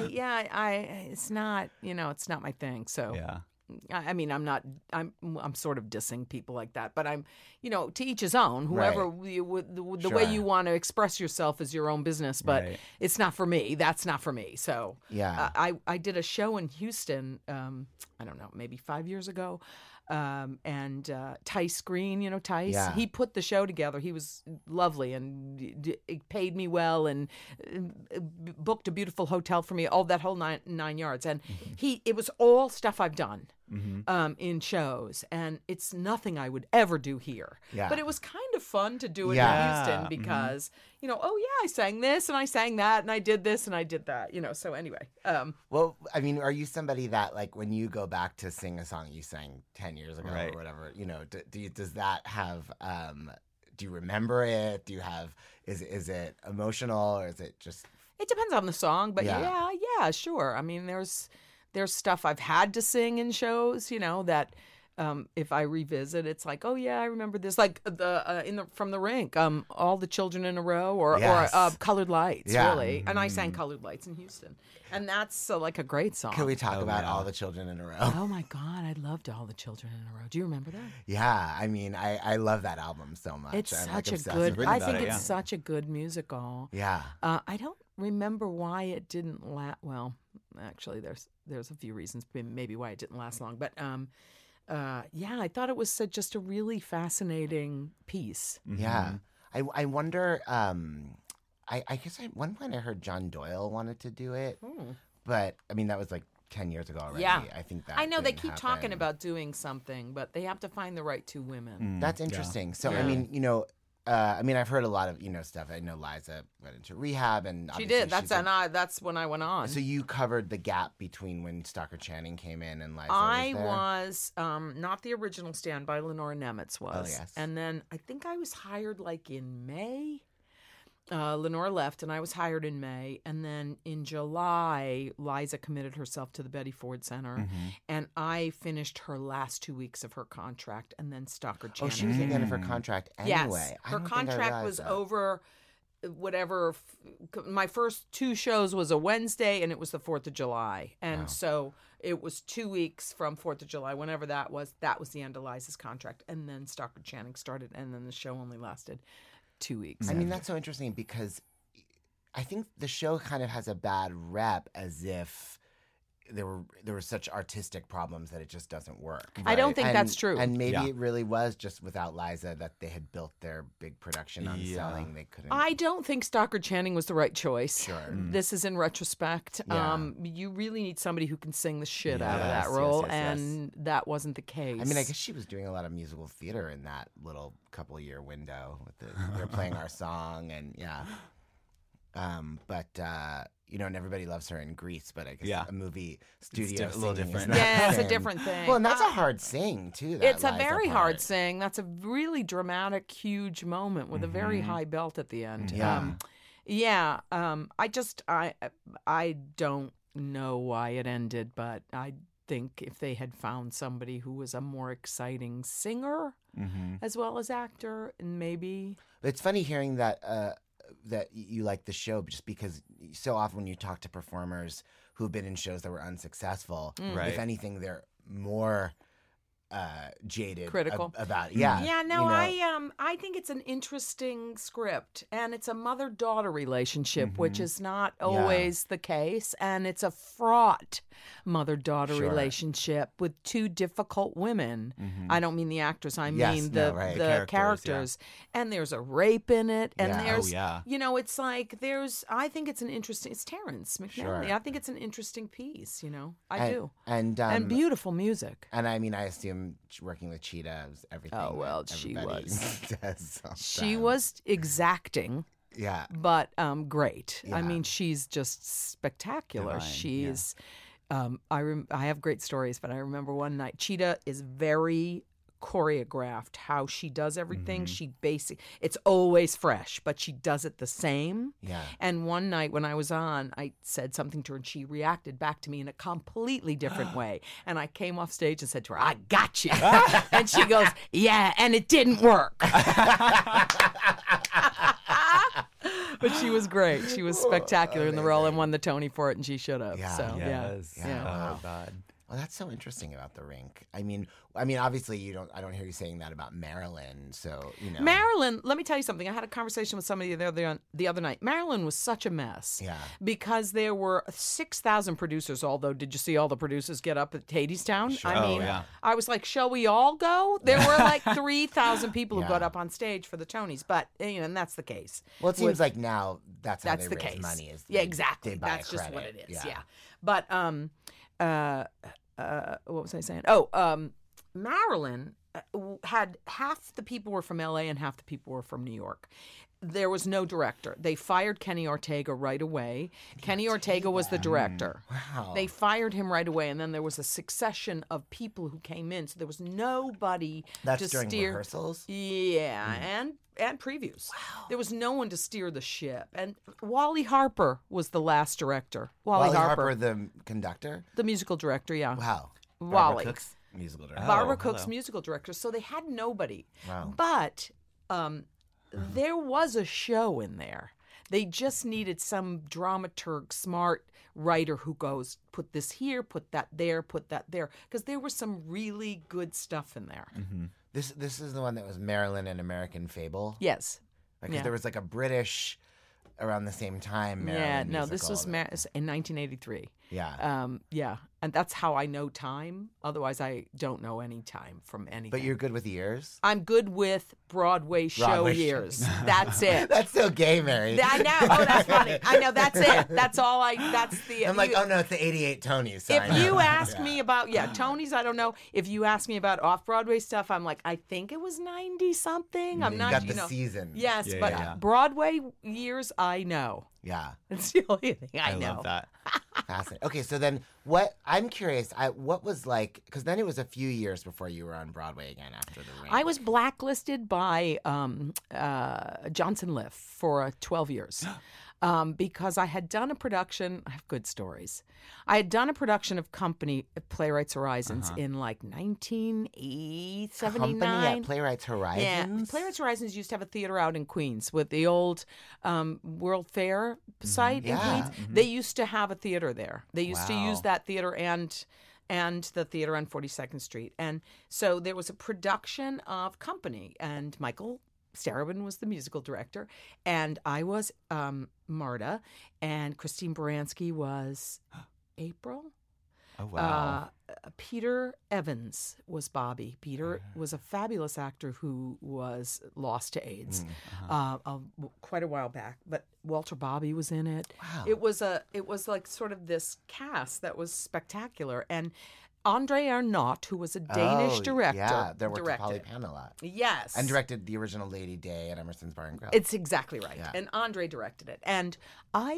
it's not, you know, it's not my thing. So Yeah. I mean, I'm sort of dissing people like that, but I'm, you know, to each his own. Whoever the way you want to express yourself is your own business, but Right. it's not for me. That's not for me. So Yeah. I did a show in Houston. I don't know, maybe 5 years ago. And Tice Green, you know, Tice, Yeah. he put the show together. He was lovely and paid me well and booked a beautiful hotel for me, all that whole nine yards. And it was all stuff I've done in shows, and it's nothing I would ever do here. Yeah. But it was kind of fun to do it Yeah. in Houston because, you know, oh yeah, I sang this and I sang that and I did this and I did that, you know. So anyway, Well, I mean, are you somebody that, like, when you go back to sing a song you sang 10 years ago Right. or whatever, you know, does that have, do you remember it? Do you have, is it emotional or is it just, it depends on the song, but Yeah. yeah, sure. I mean, there's stuff I've had to sing in shows, you know, that if I revisit, it's like, oh yeah, I remember this, like from the Rink, All the Children in a Row, or Yes. Colored Lights, Yeah. really. And I sang Colored Lights in Houston, and that's like a great song. can we talk about All the Children in a Row? Oh my God, I loved All the Children in a Row. Do you remember that? Yeah, I mean, I love that album so much. It's I'm, such like, a obsessed good. with I it. think about it, it's yeah. such a good musical. Yeah. I don't remember why it didn't last. Well, actually, there's a few reasons maybe why it didn't last long. But yeah, I thought it was just a really fascinating piece. Yeah. I wonder, I guess at one point I heard John Doyle wanted to do it, but I mean, that was like 10 years ago already. Yeah. I think that I know they didn't keep talking happen. about doing something, but they have to find the right two women. That's interesting. So, I Yeah. mean, you know, I mean, I've heard a lot of, you know, stuff. I know Liza went into rehab and She obviously did. That's she's that's when I went on. So you covered the gap between when Stockard Channing came in and Liza I was there? was not the original Standby. Lenora Nemetz was. Oh, yes. And then I think I was hired like in May. Lenora left, and I was hired in May. And then in July, Liza committed herself to the Betty Ford Center, Mm-hmm. and I finished her last 2 weeks of her contract, and then Stockard Oh, Channing she was at came the end of in. her contract Yes, anyway. I her don't think I contract realized was that. over. Whatever, my first two shows was a Wednesday, and it was the 4th of July, and so it was 2 weeks from 4th of July, whenever that was the end of Liza's contract, and then Stockard Channing started, and then the show only lasted 2 weeks. I mean, that's so interesting because I think the show kind of has a bad rep as if there were such artistic problems that it just doesn't work. I don't think And- that's true. And maybe Yeah. it really was just without Liza that they had built their big production on selling. They couldn't. I don't think Stockard Channing was the right choice. Sure. This is in retrospect. Yeah. You really need somebody who can sing the shit out of Yes, that yes, role, yes, yes. and that wasn't the case. I mean, I guess she was doing a lot of musical theater in that little couple-year window. They're playing our song, and yeah. You know, and everybody loves her in Grease, but I guess a movie studio a little singing is different. not Yeah, it's the a same. different thing. Well, and that's a hard sing too. That It's a Liza very part. hard sing. That's a really dramatic, huge moment with a very high belt at the end. Yeah. I don't know why it ended, but I think if they had found somebody who was a more exciting singer as well as actor, and maybe. It's funny hearing that that you like the show, just because so often when you talk to performers who've been in shows that were unsuccessful, if anything, they're more jaded, critical about it. Yeah, yeah. No, you know? I think it's an interesting script, and it's a mother-daughter relationship, which is not always the case, and it's a fraught mother-daughter relationship with two difficult women. I don't mean the actress, I mean the characters. And there's a rape in it, and there's you know, it's like I think it's an interesting. It's Terrence McNally. I think it's an interesting piece. You know, I do, and beautiful music. And I mean, I assume working with Cheetah was everything. Oh well, she was exacting. Yeah, but great. Yeah. I mean, she's just spectacular. Divine. She's. I have great stories, but I remember one night. Cheetah is very choreographed. How she does everything. It's always fresh, but she does it the same. Yeah. And one night when I was on, I said something to her, and she reacted back to me in a completely different way. And I came off stage and said to her, "I got you," and she goes, "Yeah," and it didn't work. But she was great. She was spectacular in the role and won the Tony for it, and she should have. Yeah. So, yeah. Oh, God. Well, that's so interesting about the rink. I mean, obviously I don't hear you saying that about Marilyn. So, you know. Marilyn, let me tell you something. I had a conversation with somebody the other night. Marilyn was such a mess. Yeah. Because there were 6,000 producers, although did you see all the producers get up at Hadestown? Sure. I mean, I was like, shall we all go? There were like 3,000 people who got up on stage for the Tonys, but, you know, and that's the case. Well, it seems like now that's how they the raise case. money. Is yeah, exactly. They buy That's a just what credit. it is. Yeah. But, what was I saying? Oh, Marilyn had half the people were from LA and half the people were from New York. There was no director. They fired Kenny Ortega right away. Kenny Ortega was the director. Wow. They fired him right away, and then there was a succession of people who came in. So there was nobody That's to during steer. rehearsals? Yeah, and previews. Wow. There was no one to steer the ship. And Wally Harper was the last director. Wally Harper, the conductor? The musical director, yeah. Wow. Wally. Cook's musical director. Barbara Cook's musical director. So they had nobody. Wow. But there was a show in there. They just needed some dramaturg, smart writer who goes, put this here, put that there, put that there. Because there was some really good stuff in there. Mm-hmm. This is the one that was Marilyn and American Fable? Yes. Because there was like a British around the same time Marilyn musical. This was in 1983. Yeah. Yeah. And that's how I know time. Otherwise, I don't know any time from anything. But you're good with years? I'm good with Broadway show years. That's it. That's so gay, Mary. I know. Oh, that's funny. I know. That's it. That's all that's the... I'm like, oh, no, it's the 88 Tonys. So if you ask me about, Tonys, I don't know. If you ask me about off-Broadway stuff, I'm like, I think it was 90-something. I'm not, got the season. Yes, but Broadway years, I know. Yeah. It's the only thing I know. I love that. Fascinating. Okay, so then I'm curious, what was like, because then it was a few years before you were on Broadway again after The Ring. I was blacklisted by Johnson Liff for 12 years. Because I had done a production. I have good stories. I had done a production of Company at Playwrights Horizons in like 1979. Company at Playwrights Horizons? Yeah. Playwrights Horizons used to have a theater out in Queens with the old World Fair site in Queens. Mm-hmm. They used to have a theater there. They used to use that theater and the theater on 42nd Street. And so there was a production of Company, and Michael Starobin was the musical director, and I was Marta, and Christine Baranski was April. Oh, wow. Peter Evans was Bobby. Peter was a fabulous actor who was lost to AIDS quite a while back, but Walter Bobby was in it. Wow. It was like sort of this cast that was spectacular, and Andre Arnault, who was a Danish director. Yeah, there worked with Polly Pan a lot. Yes. And directed the original Lady Day at Emerson's Bar and Grill. It's exactly right. Yeah. And Andre directed it. And I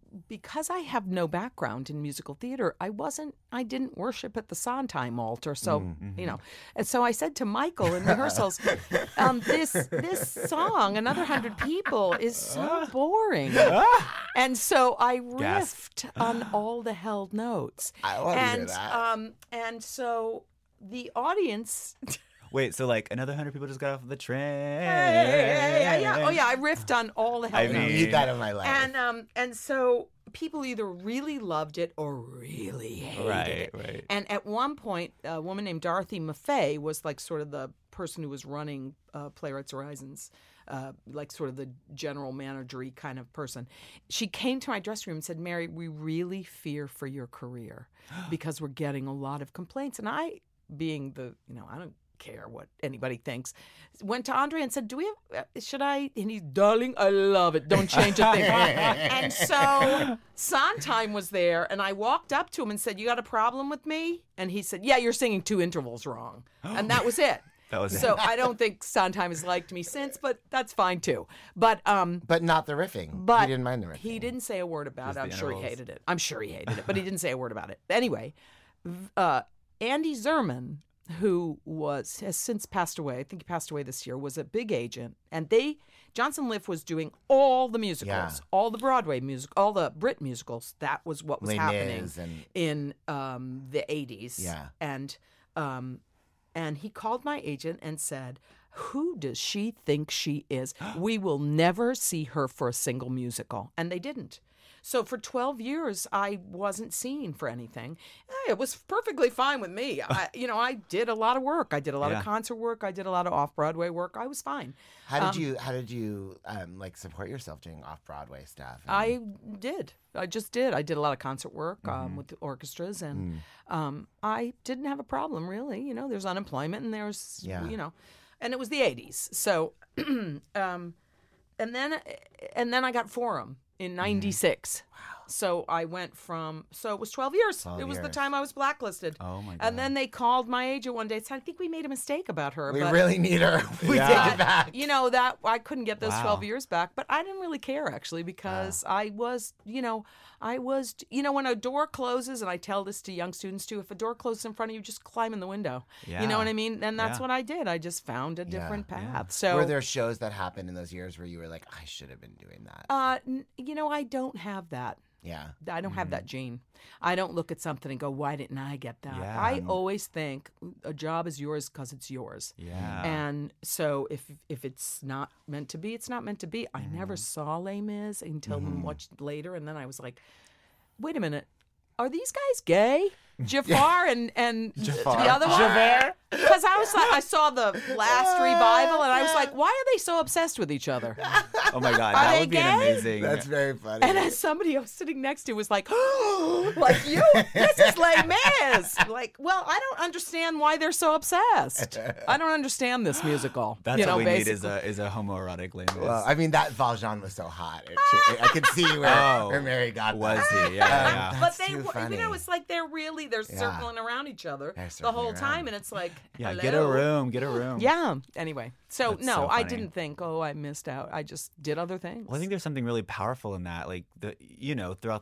because I have no background in musical theater, I didn't worship at the Sondheim altar. So, and so I said to Michael in rehearsals, this song, Another 100 People, is so boring. And so I riffed on all the held notes. I want to hear that. And so the audience... Wait, so like another 100 people just got off the train. Yeah. Oh yeah, I riffed on all the held notes. I need that in my life. And so people either really loved it or really hated it. Right. And at one point, a woman named Dorothy Maffei was like sort of the person who was running Playwrights Horizons, like sort of the general managery kind of person. She came to my dressing room and said, "Mary, we really fear for your career because we're getting a lot of complaints." And I, being the, I don't care what anybody thinks, went to Andre and said, should I? And he's, "Darling, I love it. Don't change a thing." And so Sondheim was there, and I walked up to him and said, "You got a problem with me?" And he said, "Yeah, you're singing 2 intervals wrong." And that was it. So I don't think Sondheim has liked me since, but that's fine too. But not the riffing. But he didn't mind the riffing. He didn't say a word about it. I'm sure he hated it. But he didn't say a word about it. Anyway, Andy Zerman, who has since passed away, I think he passed away this year, was a big agent. And Johnson Liff was doing all the musicals, all the Broadway music, all the Brit musicals. That was what was happening in the 80s. Yeah. And he called my agent and said, "Who does she think she is? We will never see her for a single musical." And they didn't. So for 12 years, I wasn't seen for anything. It was perfectly fine with me. I did a lot of work. I did a lot of concert work. I did a lot of off-Broadway work. I was fine. How did you like support yourself doing off-Broadway stuff? I did. I just did. I did a lot of concert work with the orchestras, and I didn't have a problem really. There's unemployment, and there's and it was the 80s. So, and then I got Forum in 96. Wow. So I went so it was 12 years. It was the time I was blacklisted. Oh my God. And then they called my agent one day and said, "I think we made a mistake about her. We really need her. We take it back." That I couldn't get those 12 years back, but I didn't really care actually because I was, when a door closes, and I tell this to young students too, if a door closes in front of you, just climb in the window. Yeah. You know what I mean? And that's what I did. I just found a different path. So were there shows that happened in those years where you were like, "I should have been doing that"? I don't have that. Yeah. I don't have that gene. I don't look at something and go, "Why didn't I get that?" Yeah. I always think a job is yours because it's yours. Yeah. And so if it's not meant to be, it's not meant to be. I never saw Les Mis until much later, and then I was like, "Wait a minute, are these guys gay?" Jafar and the other one. Javert. Because I saw the last revival, and I was like, why are they so obsessed with each other? Oh my God, Are that they would be an gay? amazing. That's very funny. And as somebody I was sitting next to was like, "Oh, like you? This is Les Mis." Like, well, I don't understand why they're so obsessed. I don't understand this musical. That's what we basically. need is a homoerotic Les Mis. Well, I mean, that Valjean was so hot. I could see where Mary got was that. he? Yeah. But That's too funny. it's like they're circling around each other the circling whole around. time, and it's like, Yeah, hello? get a room. Yeah. Anyway, so That's no, so I funny. didn't think, "Oh, I missed out." I just did other things. Well, I think there's something really powerful in that. Like throughout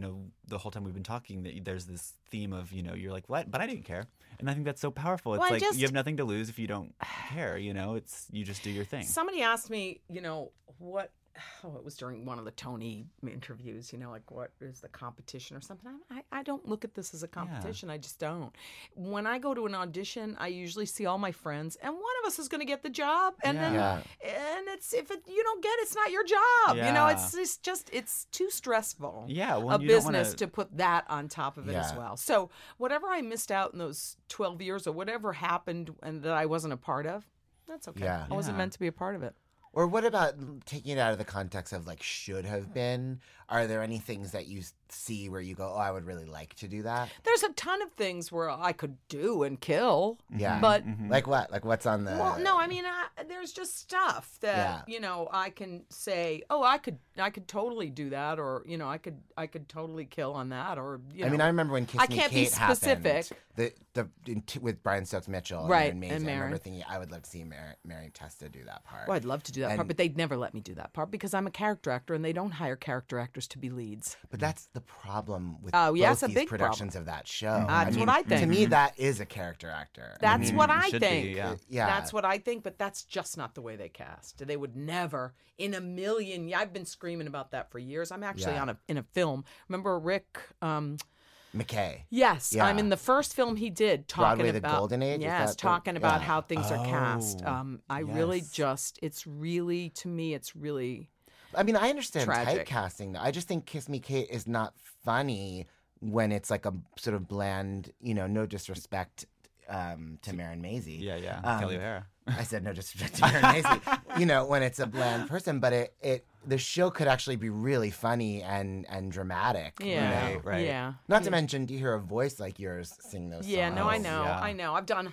the whole time we've been talking, that there's this theme of you're like, "What?" But I didn't care, and I think that's so powerful. It's Well, you have nothing to lose if you don't care. It's you just do your thing. Somebody asked me, what. It was during one of the Tony interviews, like what is the competition or something. I don't look at this as a competition. I just don't. When I go to an audition, I usually see all my friends, and one of us is going to get the job. And then, and you don't get it, it's not your job. Yeah. It's too stressful. Yeah, a business to put that on top of it as well. So whatever I missed out in those 12 years or whatever happened and that I wasn't a part of, that's okay. Yeah. I wasn't meant to be a part of it. Or what about taking it out of the context of like should have been? Are there any things that you see where you go, "Oh, I would really like to do that"? There's a ton of things where I could do and kill. Yeah. But Like what? Like what's on the? well, no, I mean, there's just stuff that I can say, "Oh, I could totally do that," or I could totally kill on that, or I mean, I remember when Kiss I Me can't Kate be specific. happened. with Brian Stokes Mitchell Right, and Maisie, and I remember Mary. thinking I would love to see Mary Testa do that part. Well, I'd love to do that part, And- but they'd never let me do that part because I'm a character actor, and they don't hire character actors to be leads. But that's the problem with Oh, yeah, both it's a these big productions of that show. That's what I think. To me, that is a character actor. That's what I should be, think. yeah. Yeah. That's what I think, but that's just not the way they cast. They would never, in a million. I've been screaming about that for years. I'm actually Yeah. in a film. Remember Rick? McKay. Yes, Yeah. I'm in the first film he did talking Broadway, The about Golden Age? Is Yes, that the- talking about yeah. how things are cast. Oh, I really yes. just, it's really, to me, it's really. I mean, I understand Tragic. typecasting. Though. I just think Kiss Me Kate is not funny when it's like a sort of bland, no disrespect to Maren Maisie. Yeah. Kelly O'Hara. I said no disrespect to Maren Maisie. When it's a bland person, but the show could actually be really funny and dramatic. Yeah, right. yeah. Not to mention to hear a voice like yours sing those Yeah, songs. no, I know, yeah. I know. I've done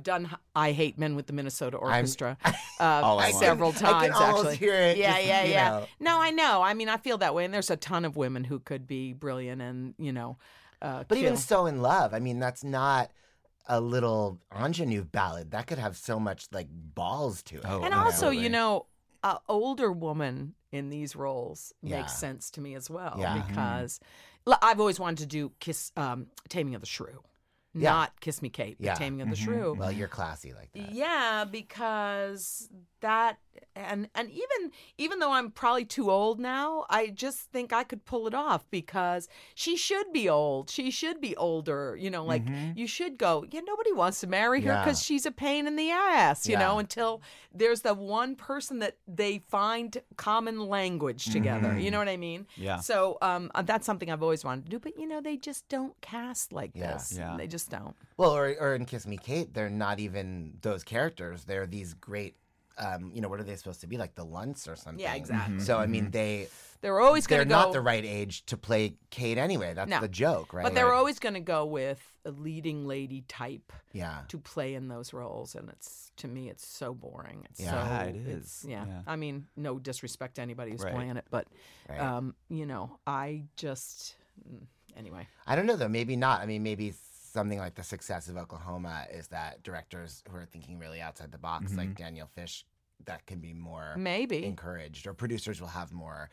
I Hate Men with the Minnesota Orchestra All I want. several I can times. almost actually, hear it Yeah, just, yeah, you yeah. know. No, I know. I mean, I feel that way, and there's a ton of women who could be brilliant, and But even So in Love, I mean, that's not a little ingenue ballad. That could have so much like balls to it. Oh, and yeah. also, Absolutely. an older woman in these roles Yeah. makes sense to me as well Yeah. because I've always wanted to do Taming of the Shrew, Yeah. not Kiss Me Kate, but Yeah. Taming of the Shrew. Well, you're classy like that. Yeah, because that and even though I'm probably too old now, I just think I could pull it off because she should be old. She should be older. You should go. Yeah, nobody wants to marry her Yeah. because she's a pain in the ass. Yeah. Until there's the one person that they find common language together. You know what I mean? Yeah. So that's something I've always wanted to do, but they just don't cast like Yeah. this. Yeah. They just don't. Well, or in Kiss Me Kate, they're not even those characters. They're these great, what are they supposed to be? Like the Lunts or something. Yeah, exactly. So, I mean, They're always going they're to go. not the right age to play Kate anyway. That's No. the joke, right? But they're always going to go with a leading lady type Yeah. to play in those roles, and to me, it's so boring. It's Yeah. so, Yeah, it it's- is. yeah. Yeah. I mean, no disrespect to anybody who's Right. playing it, but Right. I just anyway. I don't know, though. Maybe not. I mean, maybe something like the success of Oklahoma is that directors who are thinking really outside the box, like Daniel Fish, that can be more Maybe. encouraged, or producers will have more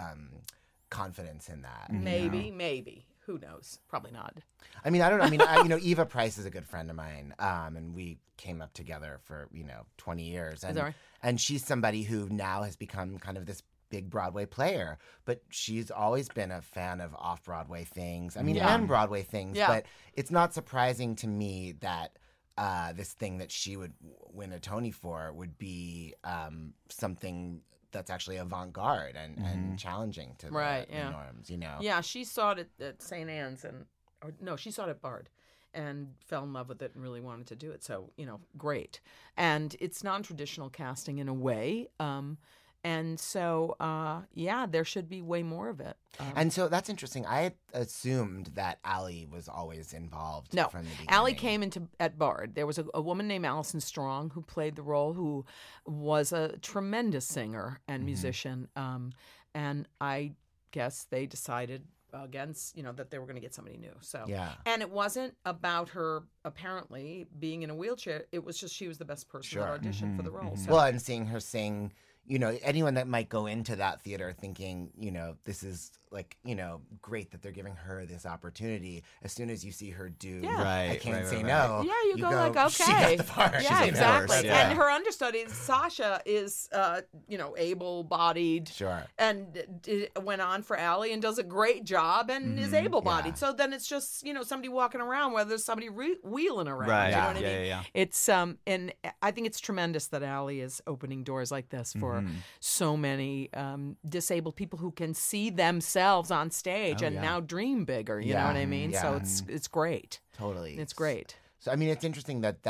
confidence in that. Maybe. Who knows? Probably not. I mean, I don't know. I mean, Eva Price is a good friend of mine, and we came up together for 20 years, and that right? and she's somebody who now has become kind of this big Broadway player, but she's always been a fan of off-Broadway things. I mean, Yeah. and Broadway things, Yeah. but it's not surprising to me that this thing that she would win a Tony for would be something that's actually avant-garde and challenging to Right, the yeah. norms, Yeah, she saw it at St. Anne's she saw it at Bard and fell in love with it and really wanted to do it. So, great. And it's non-traditional casting in a way. And so, there should be way more of it. And so that's interesting. I had assumed that Allie was always involved No, from the beginning. Allie came at Bard. There was a woman named Allison Strong who played the role, who was a tremendous singer and musician. And I guess they decided against, that they were going to get somebody new. So, Yeah. and it wasn't about her apparently being in a wheelchair. It was just she was the best person that auditioned for the role. So. Well, and seeing her sing, anyone that might go into that theater thinking, this is like, great that they're giving her this opportunity. As soon as you see her do Yeah. I Right, Can't right, Say right, No. Yeah, you go like, She okay. got the part. Yeah, She's exactly. course, yeah. And her understudy, Sasha, is, able-bodied. Sure. And went on for Allie and does a great job and is able-bodied. Yeah. So then it's just, somebody walking around where there's somebody wheeling around. Right. You know Yeah. what I mean? Yeah. It's, and I think it's tremendous that Allie is opening doors like this for so many disabled people who can see themselves on stage and now dream bigger. You know Yeah. what I mean? So Yeah. it's great. Totally. It's great. So I mean, it's interesting that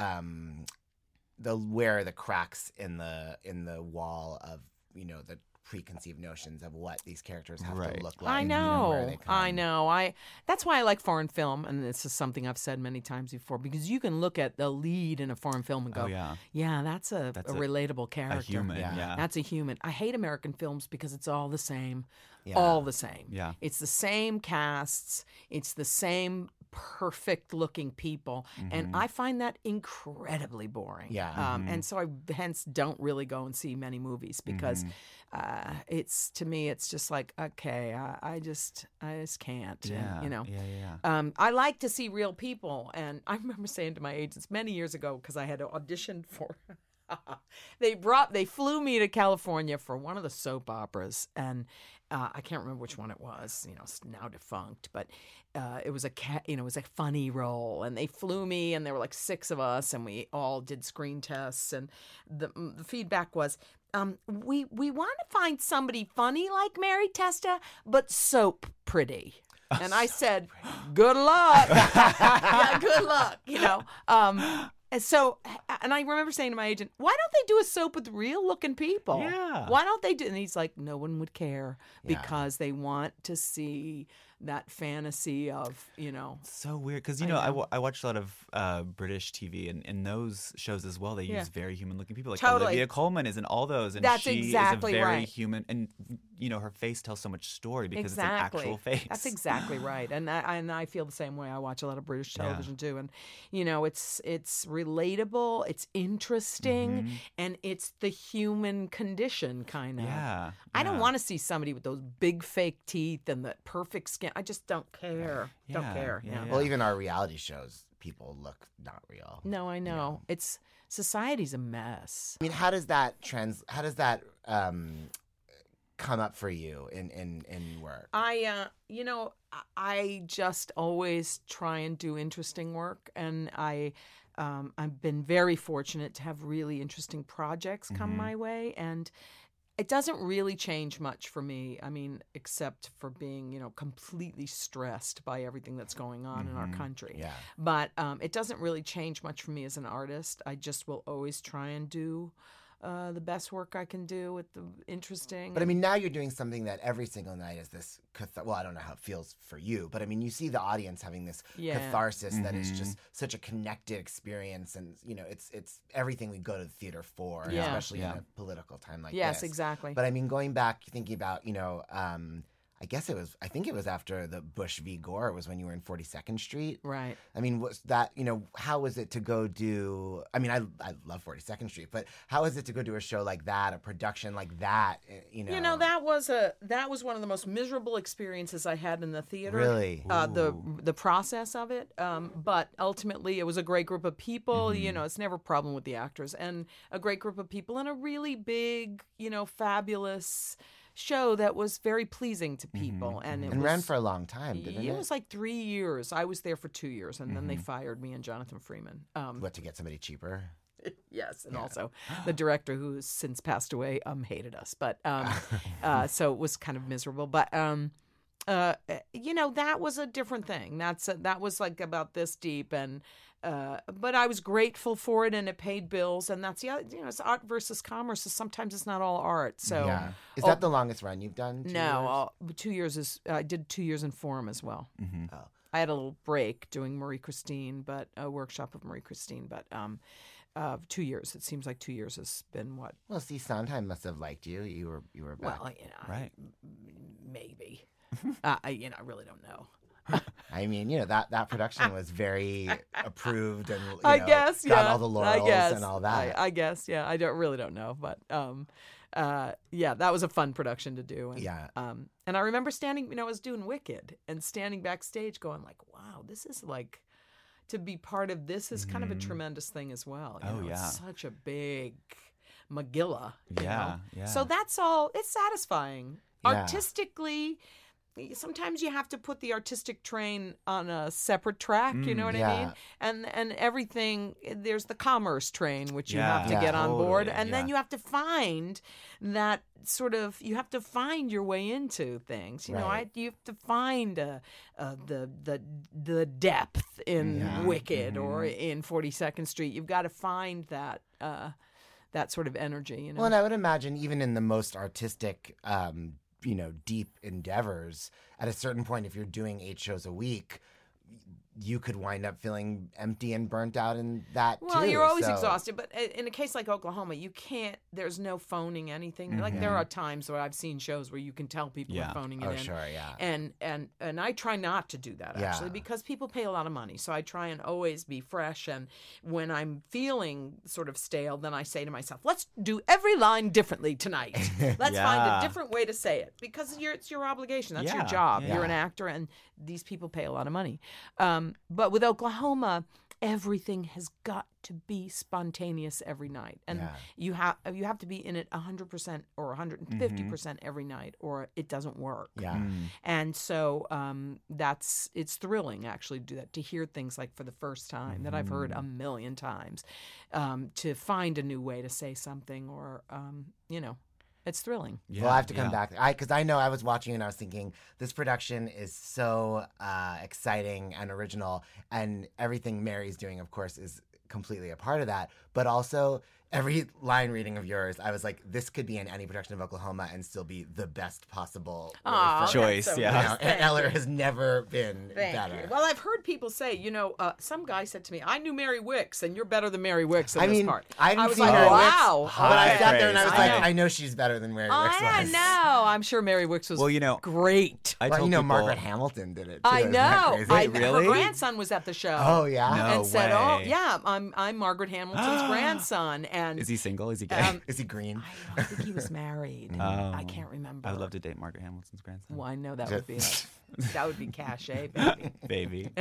where the cracks in the wall of the preconceived notions of what these characters have Right. to look like. I where know. they come. I know. That's why I like foreign film, and this is something I've said many times before, because you can look at the lead in a foreign film and go, Oh, yeah. that's a That's a- relatable character. A human. Yeah. Yeah. That's a human. I hate American films because it's all the same. Yeah. All the same. Yeah. It's the same casts. It's the same perfect looking people, and I find that incredibly boring. Yeah. And so I hence don't really go and see many movies because it's, to me, it's just like, okay, I just can't. Yeah. And, Yeah. I like to see real people, and I remember saying to my agents many years ago, because I had auditioned for. They flew me to California for one of the soap operas, and I can't remember which one it was. It's now defunct, but it was it was a funny role, and they flew me, and there were like 6 of us, and we all did screen tests, and the feedback was, we want to find somebody funny like Mary Testa, but soap pretty. And I said, good luck. Yeah, good luck, And I remember saying to my agent, why don't they do a soap with real looking people? Yeah. Why don't they do? And he's like, no one would care because they want to see that fantasy of, So weird because I watched a lot of British TV, and in those shows as well they use very human looking people, like Totally. Olivia Colman is in all those, and That's she exactly is a very right. human, and her face tells so much story because Exactly. it's an actual face. That's exactly right. And I feel the same way. I watch a lot of British television too, and it's relatable, it's interesting, and it's the human condition kind of. Yeah. I don't want to see somebody with those big fake teeth and the perfect skin. I just don't care. Don't Yeah, care. yeah, Well, even our reality shows, people look not real. No, I know. It's society's a mess. I mean, how does that come up for you in work? I just always try and do interesting work, and I've been very fortunate to have really interesting projects come my way, and it doesn't really change much for me. I mean, except for being, completely stressed by everything that's going on in our country. Yeah. But it doesn't really change much for me as an artist. I just will always try and do the best work I can do with the interesting. But I mean, now you're doing something that every single night is this. Well, I don't know how it feels for you, but I mean, you see the audience having this catharsis that is just such a connected experience, and it's everything we go to the theater for, especially in a political time like this. Yes, exactly. But I mean, going back, thinking about I think it was after the Bush v. Gore was when you were in 42nd Street. Right. I mean, was that, how was it to go do, I mean, I love 42nd Street, but how was it to go do a show like that, a production like that, that was one of the most miserable experiences I had in the theater. Really? The process of it. But ultimately, it was a great group of people. It's never a problem with the actors, and a great group of people, and a really big, fabulous show that was very pleasing to people, and it ran for a long time, didn't it? It was like 3 years. I was there for 2 years, and then they fired me and Jonathan Freeman. What, to get somebody cheaper? Yes, and also the director, who has since passed away, hated us, but so it was kind of miserable. But that was a different thing. That was like about this deep, and but I was grateful for it, and it paid bills, and that's it's art versus commerce. So sometimes it's not all art. So is that the longest run you've done? 2 No, 2 years is. I did 2 years in Forum as well. Oh. I had a little break doing Marie Christine, but a workshop of Marie Christine, but 2 years. It seems like 2 years has been what? Well, see, Sondheim must have liked you. You were back. Well, right? Maybe. I really don't know. I mean, that production was very approved, and I guess got all the laurels and all that. I guess, yeah. I really don't know, but that was a fun production to do. And, and I remember standing, I was doing Wicked and standing backstage, going like, "Wow, this is like." To be part of this is kind of a tremendous thing as well. It's such a big Megillah. you know? So that's all. It's satisfying. Yeah. Artistically, sometimes you have to put the artistic train on a separate track. You know what I mean? And everything. There's the commerce train, which you have to get on board, and then you have to find that sort of. You have to find your way into things. You know, you have to find the depth in Wicked or in 42nd Street. You've got to find that. That sort of energy. Well, and I would imagine even in the most artistic. Deep endeavors, at a certain point, if you're doing 8 shows a week, you could wind up feeling empty and burnt out in that Well, too. you're always So- exhausted, but in a case like Oklahoma, you can't. There's no phoning anything. Like there are times where I've seen shows where you can tell people Yeah. are phoning it Oh, in. sure, yeah. And I try not to do that actually Yeah. because people pay a lot of money, so I try and always be fresh. And when I'm feeling sort of stale, then I say to myself, "Let's do every line differently tonight. Let's find a Yeah. different way to say it because it's your obligation. That's your Yeah, job. yeah. You're an actor, and these people pay a lot of money. But with Oklahoma, everything has got to be spontaneous every night, and you have to be in it 100% or 150% every night, or it doesn't work. Yeah. And so it's thrilling actually to do that, to hear things like for the first time that I've heard a million times, to find a new way to say something, or it's thrilling. Well, I have to come back. Because I know I was watching and I was thinking, this production is so exciting and original, and everything Mary's doing, of course, is completely a part of that. But also, every line reading of yours, I was like, this could be in any production of Oklahoma and still be the best possible Aw, that's Choice, so yeah. nice. You know, Thank and Eller you. has never been Thank better. you. Well, I've heard people say, some guy said to me, "I knew Mary Wicks, and you're better than Mary Wicks in I this mean, part." I didn't was see like, Mary Wicks, "Wow." but I sat there and I was praise. like, I I know she's better than Mary Wicks I was. know. I'm sure Mary Wicks was Well, great. I Well, told people, Margaret Hamilton did it too. I Isn't that know. crazy? really? Her grandson was at the show. Oh, yeah? No and said, "Oh, way. yeah, I'm Margaret Hamilton's grandson." And Is he single? Is he gay? Is he green? I think he was married. I can't remember. I would love to date Margaret Hamilton's grandson. Well, I know that would be cachet, baby. Baby.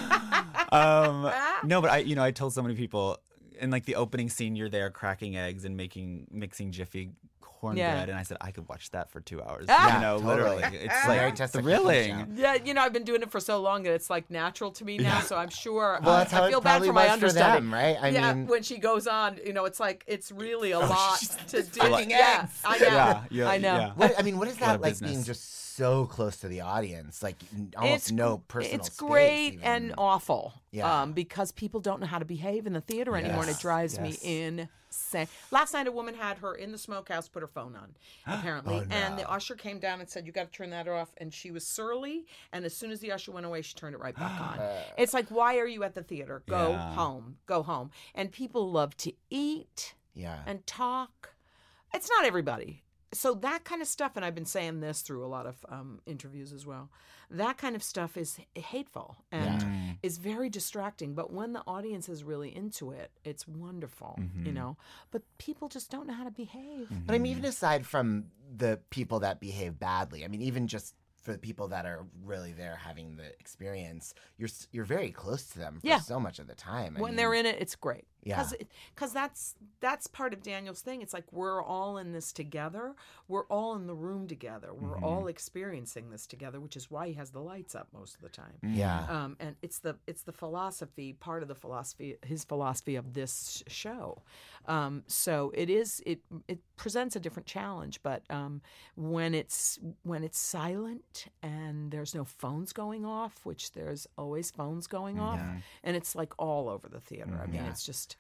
No, but I told so many people in like the opening scene, you're there cracking eggs and mixing Jiffy cornbread, Yeah. and I said I could watch that for 2 hours. Ah! Totally. Literally, it's Mary like Tessa thrilling. Yeah, I've been doing it for so long that it's like natural to me now. So I'm sure. Well, that's how I feel it bad probably for my was for understudy, them, right? I mean- when she goes on, it's like it's really a lot to do. fucking Yeah, eggs. I know. Yeah, I know. yeah. What is A lot that of like business. being just so close to the audience? Like almost no personal It's space. great even. and awful. Yeah. Because people don't know how to behave in the theater anymore, and it Yes, drives yes. me insane. Last night, a woman had her in the smokehouse, put her phone on, apparently, and the usher came down and said, "You got to turn that off." And she was surly, and as soon as the usher went away, she turned it right back on. It's like, why are you at the theater? Go Yeah. home. Go home. And people love to eat Yeah. and talk. It's not everybody. So that kind of stuff, and I've been saying this through a lot of interviews as well, that kind of stuff is hateful and is very distracting. But when the audience is really into it, it's wonderful, But people just don't know how to behave. But I mean, even aside from the people that behave badly, I mean, even just for the people that are really there having the experience, you're very close to them for Yeah. so much of the time. I When mean, they're in it, it's great. Yeah. Because that's part of Daniel's thing. It's like we're all in this together. We're all in the room together. We're all experiencing this together, which is why he has the lights up most of the time. Yeah. And it's the philosophy, part of the philosophy, his philosophy of this show. So it presents a different challenge, but when it's silent and there's no phones going off, which there's always phones going off, and it's like all over the theater. I mean, it's just.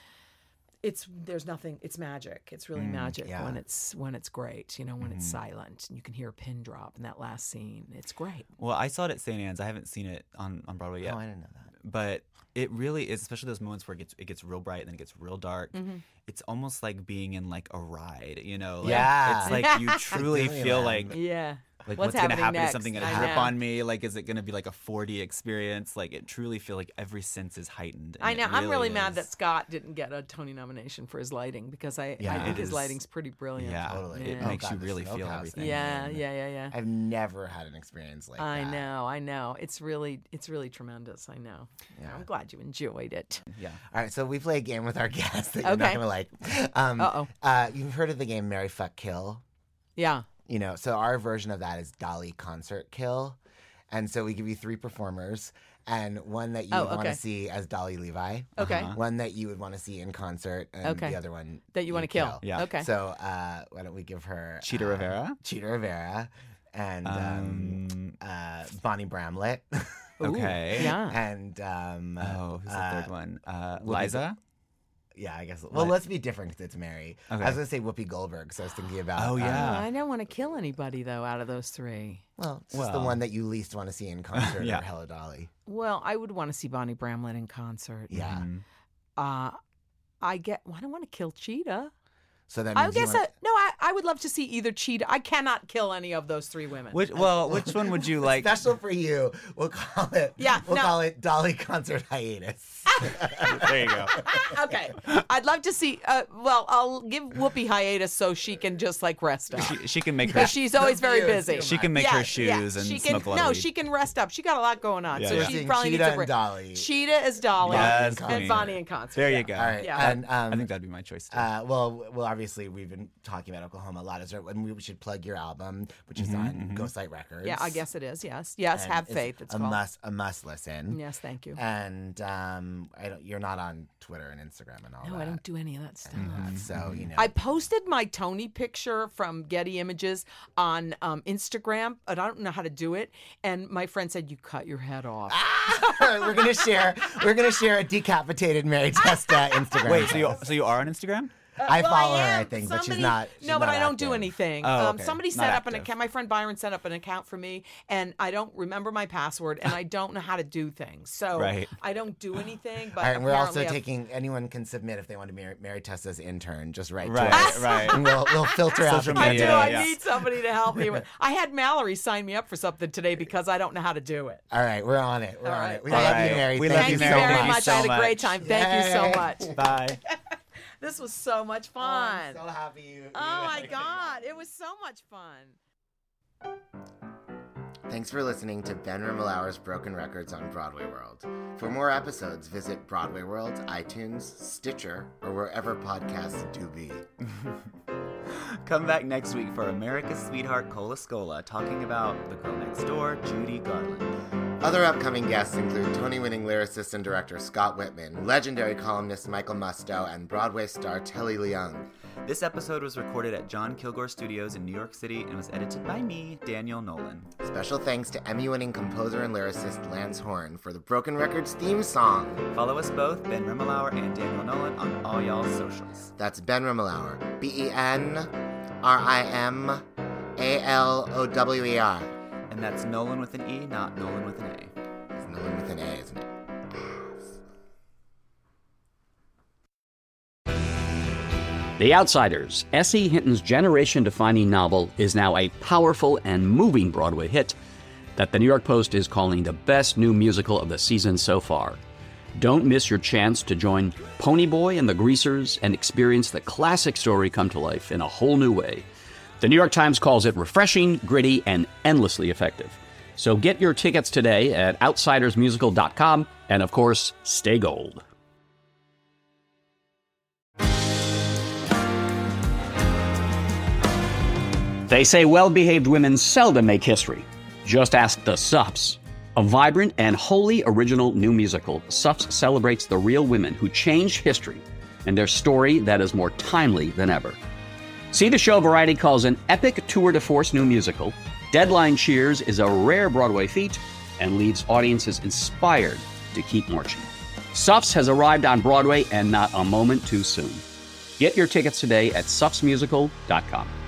There's nothing. It's magic. It's really magic yeah. when it's great. When it's silent and you can hear a pin drop in that last scene. It's great. Well, I saw it at St. Anne's. I haven't seen it on Broadway yet. Oh, I didn't know that. But it really is, especially those moments where it gets real bright and then it gets real dark. It's almost like being in like a ride, Like, Yeah. it's like you truly feel Disneyland. like Yeah. what's going to happening happen? next? Is something going to I drip know. on me? Like, is it going to be like a 4D experience? Like, it truly feel like every sense is heightened. I and know. it I'm really mad is. that Scott didn't get a Tony nomination for his lighting because I Yeah. think It his is- lighting's pretty brilliant. Yeah, Totally. it Yeah. makes Oh, you God, the really feel smokehouse everything. thing. Yeah. I've never had an experience like I that. know. It's really tremendous. I know. Yeah. I'm glad you enjoyed it. Yeah. All right, so we play a game with our guests that you're not Okay. going to like. You've heard of the game Marry, Fuck, Kill? Yeah. So our version of that is Dolly Concert Kill. And so we give you 3 performers, and one that you would want okay. to see as Dolly Levi. Okay. One that you would want to see in concert, and Okay. the other one That you wanna kill. Yeah. Okay. So why don't we give her Cheetah Rivera? Cheetah Rivera, and Bonnie Bramlett, Okay. Yeah. and Oh, who's the third one? we'll Liza? Yeah, I guess. Well, let's be different because it's Mary. Okay. I was going to say Whoopi Goldberg, so I was thinking about... Oh, yeah. I don't want to kill anybody, though, out of those three. Well, it's just the one that you least want to see in concert or Hello Dolly. Well, I would want to see Bonnie Bramlett in concert. Yeah. I don't want to kill Cheetah. So that I means guess I would love to see either Cheetah. I cannot kill any of those three women. Which one would you like? Special for you. We'll call it. Call it Dolly Concert Hiatus. There you go. Okay. I'd love to see. I'll give Whoopi hiatus so she can just like rest up. She can make her. Because she's always very busy. She can make her shoes and smoke a lot of weed. she can rest up. She got a lot going on, Yeah, so yeah. she probably Cheetah needs a break. and Dolly. Cheetah is Dolly, Yes, and Queen. Bonnie in concert. There Yeah. you go. All right. Yeah. And, I think that'd be my choice too. well, obviously we've been talking about Oklahoma a lot, and we should plug your album, which is on Ghostlight Records. Yeah, I guess it is. Yes, And have faith. It's called. a must listen. Yes, thank you. And you're not on Twitter and Instagram and all that. No, I don't do any of that stuff. So I posted my Tony picture from Getty Images on Instagram, but I don't know how to do it. And my friend said, "You cut your head off." we're gonna share a decapitated Mary Testa Instagram. Wait, post. so you are on Instagram? I Well, follow her, am. I think, but she's Somebody- not. No, but I don't do active. anything. Oh, okay. Somebody Not set up an active. account. My friend Byron set up an account for me, and I don't remember my password, and I don't know how to do things. So Right. I don't do anything. But All right, and we're also apparently taking anyone can submit if they want to Mary Testa's intern. Just write to Right, us, right. and we'll filter out Social the I do. media, I yeah. need somebody to help me with. I had Mallory sign me up for something today because I don't know how to do it. All right, we're on it. We're All on right. it. We All love right. you, Mary. We Thank love Thank you you so very much. much. I had a so great much. time. Thank you so Yay. much. Bye. This was so much fun. I'm so happy you. Oh my God, it was so much fun. Thanks for listening to Ben Rimalower's Broken Records on Broadway World. For more episodes, visit Broadway World, iTunes, Stitcher, or wherever podcasts do be. Come back next week for America's Sweetheart Cola Scola, talking about the girl next door, Judy Garland. Other upcoming guests include Tony-winning lyricist and director Scott Whitman, legendary columnist Michael Musto, and Broadway star Telly Leung. This episode was recorded at John Kilgore Studios in New York City and was edited by me, Daniel Nolan. Special thanks to Emmy-winning composer and lyricist Lance Horn for the Broken Records theme song. Follow us both, Ben Rimalower and Daniel Nolan, on all y'all's socials. That's Ben Rimalower, BenRimalower. And that's Nolan with an E, not Nolan with an A. It's Nolan with an A, isn't it? The Outsiders, S.E. Hinton's generation-defining novel, is now a powerful and moving Broadway hit that the New York Post is calling the best new musical of the season so far. Don't miss your chance to join Ponyboy and the Greasers and experience the classic story come to life in a whole new way. The New York Times calls it refreshing, gritty, and endlessly effective. So get your tickets today at outsidersmusical.com, and of course, stay gold. They say well-behaved women seldom make history. Just ask the Sups. A vibrant and wholly original new musical, Sups celebrates the real women who changed history and their story that is more timely than ever. See the show Variety calls an epic tour de force new musical. Deadline cheers is a rare Broadway feat and leaves audiences inspired to keep marching. Sups has arrived on Broadway and not a moment too soon. Get your tickets today at supsmusical.com.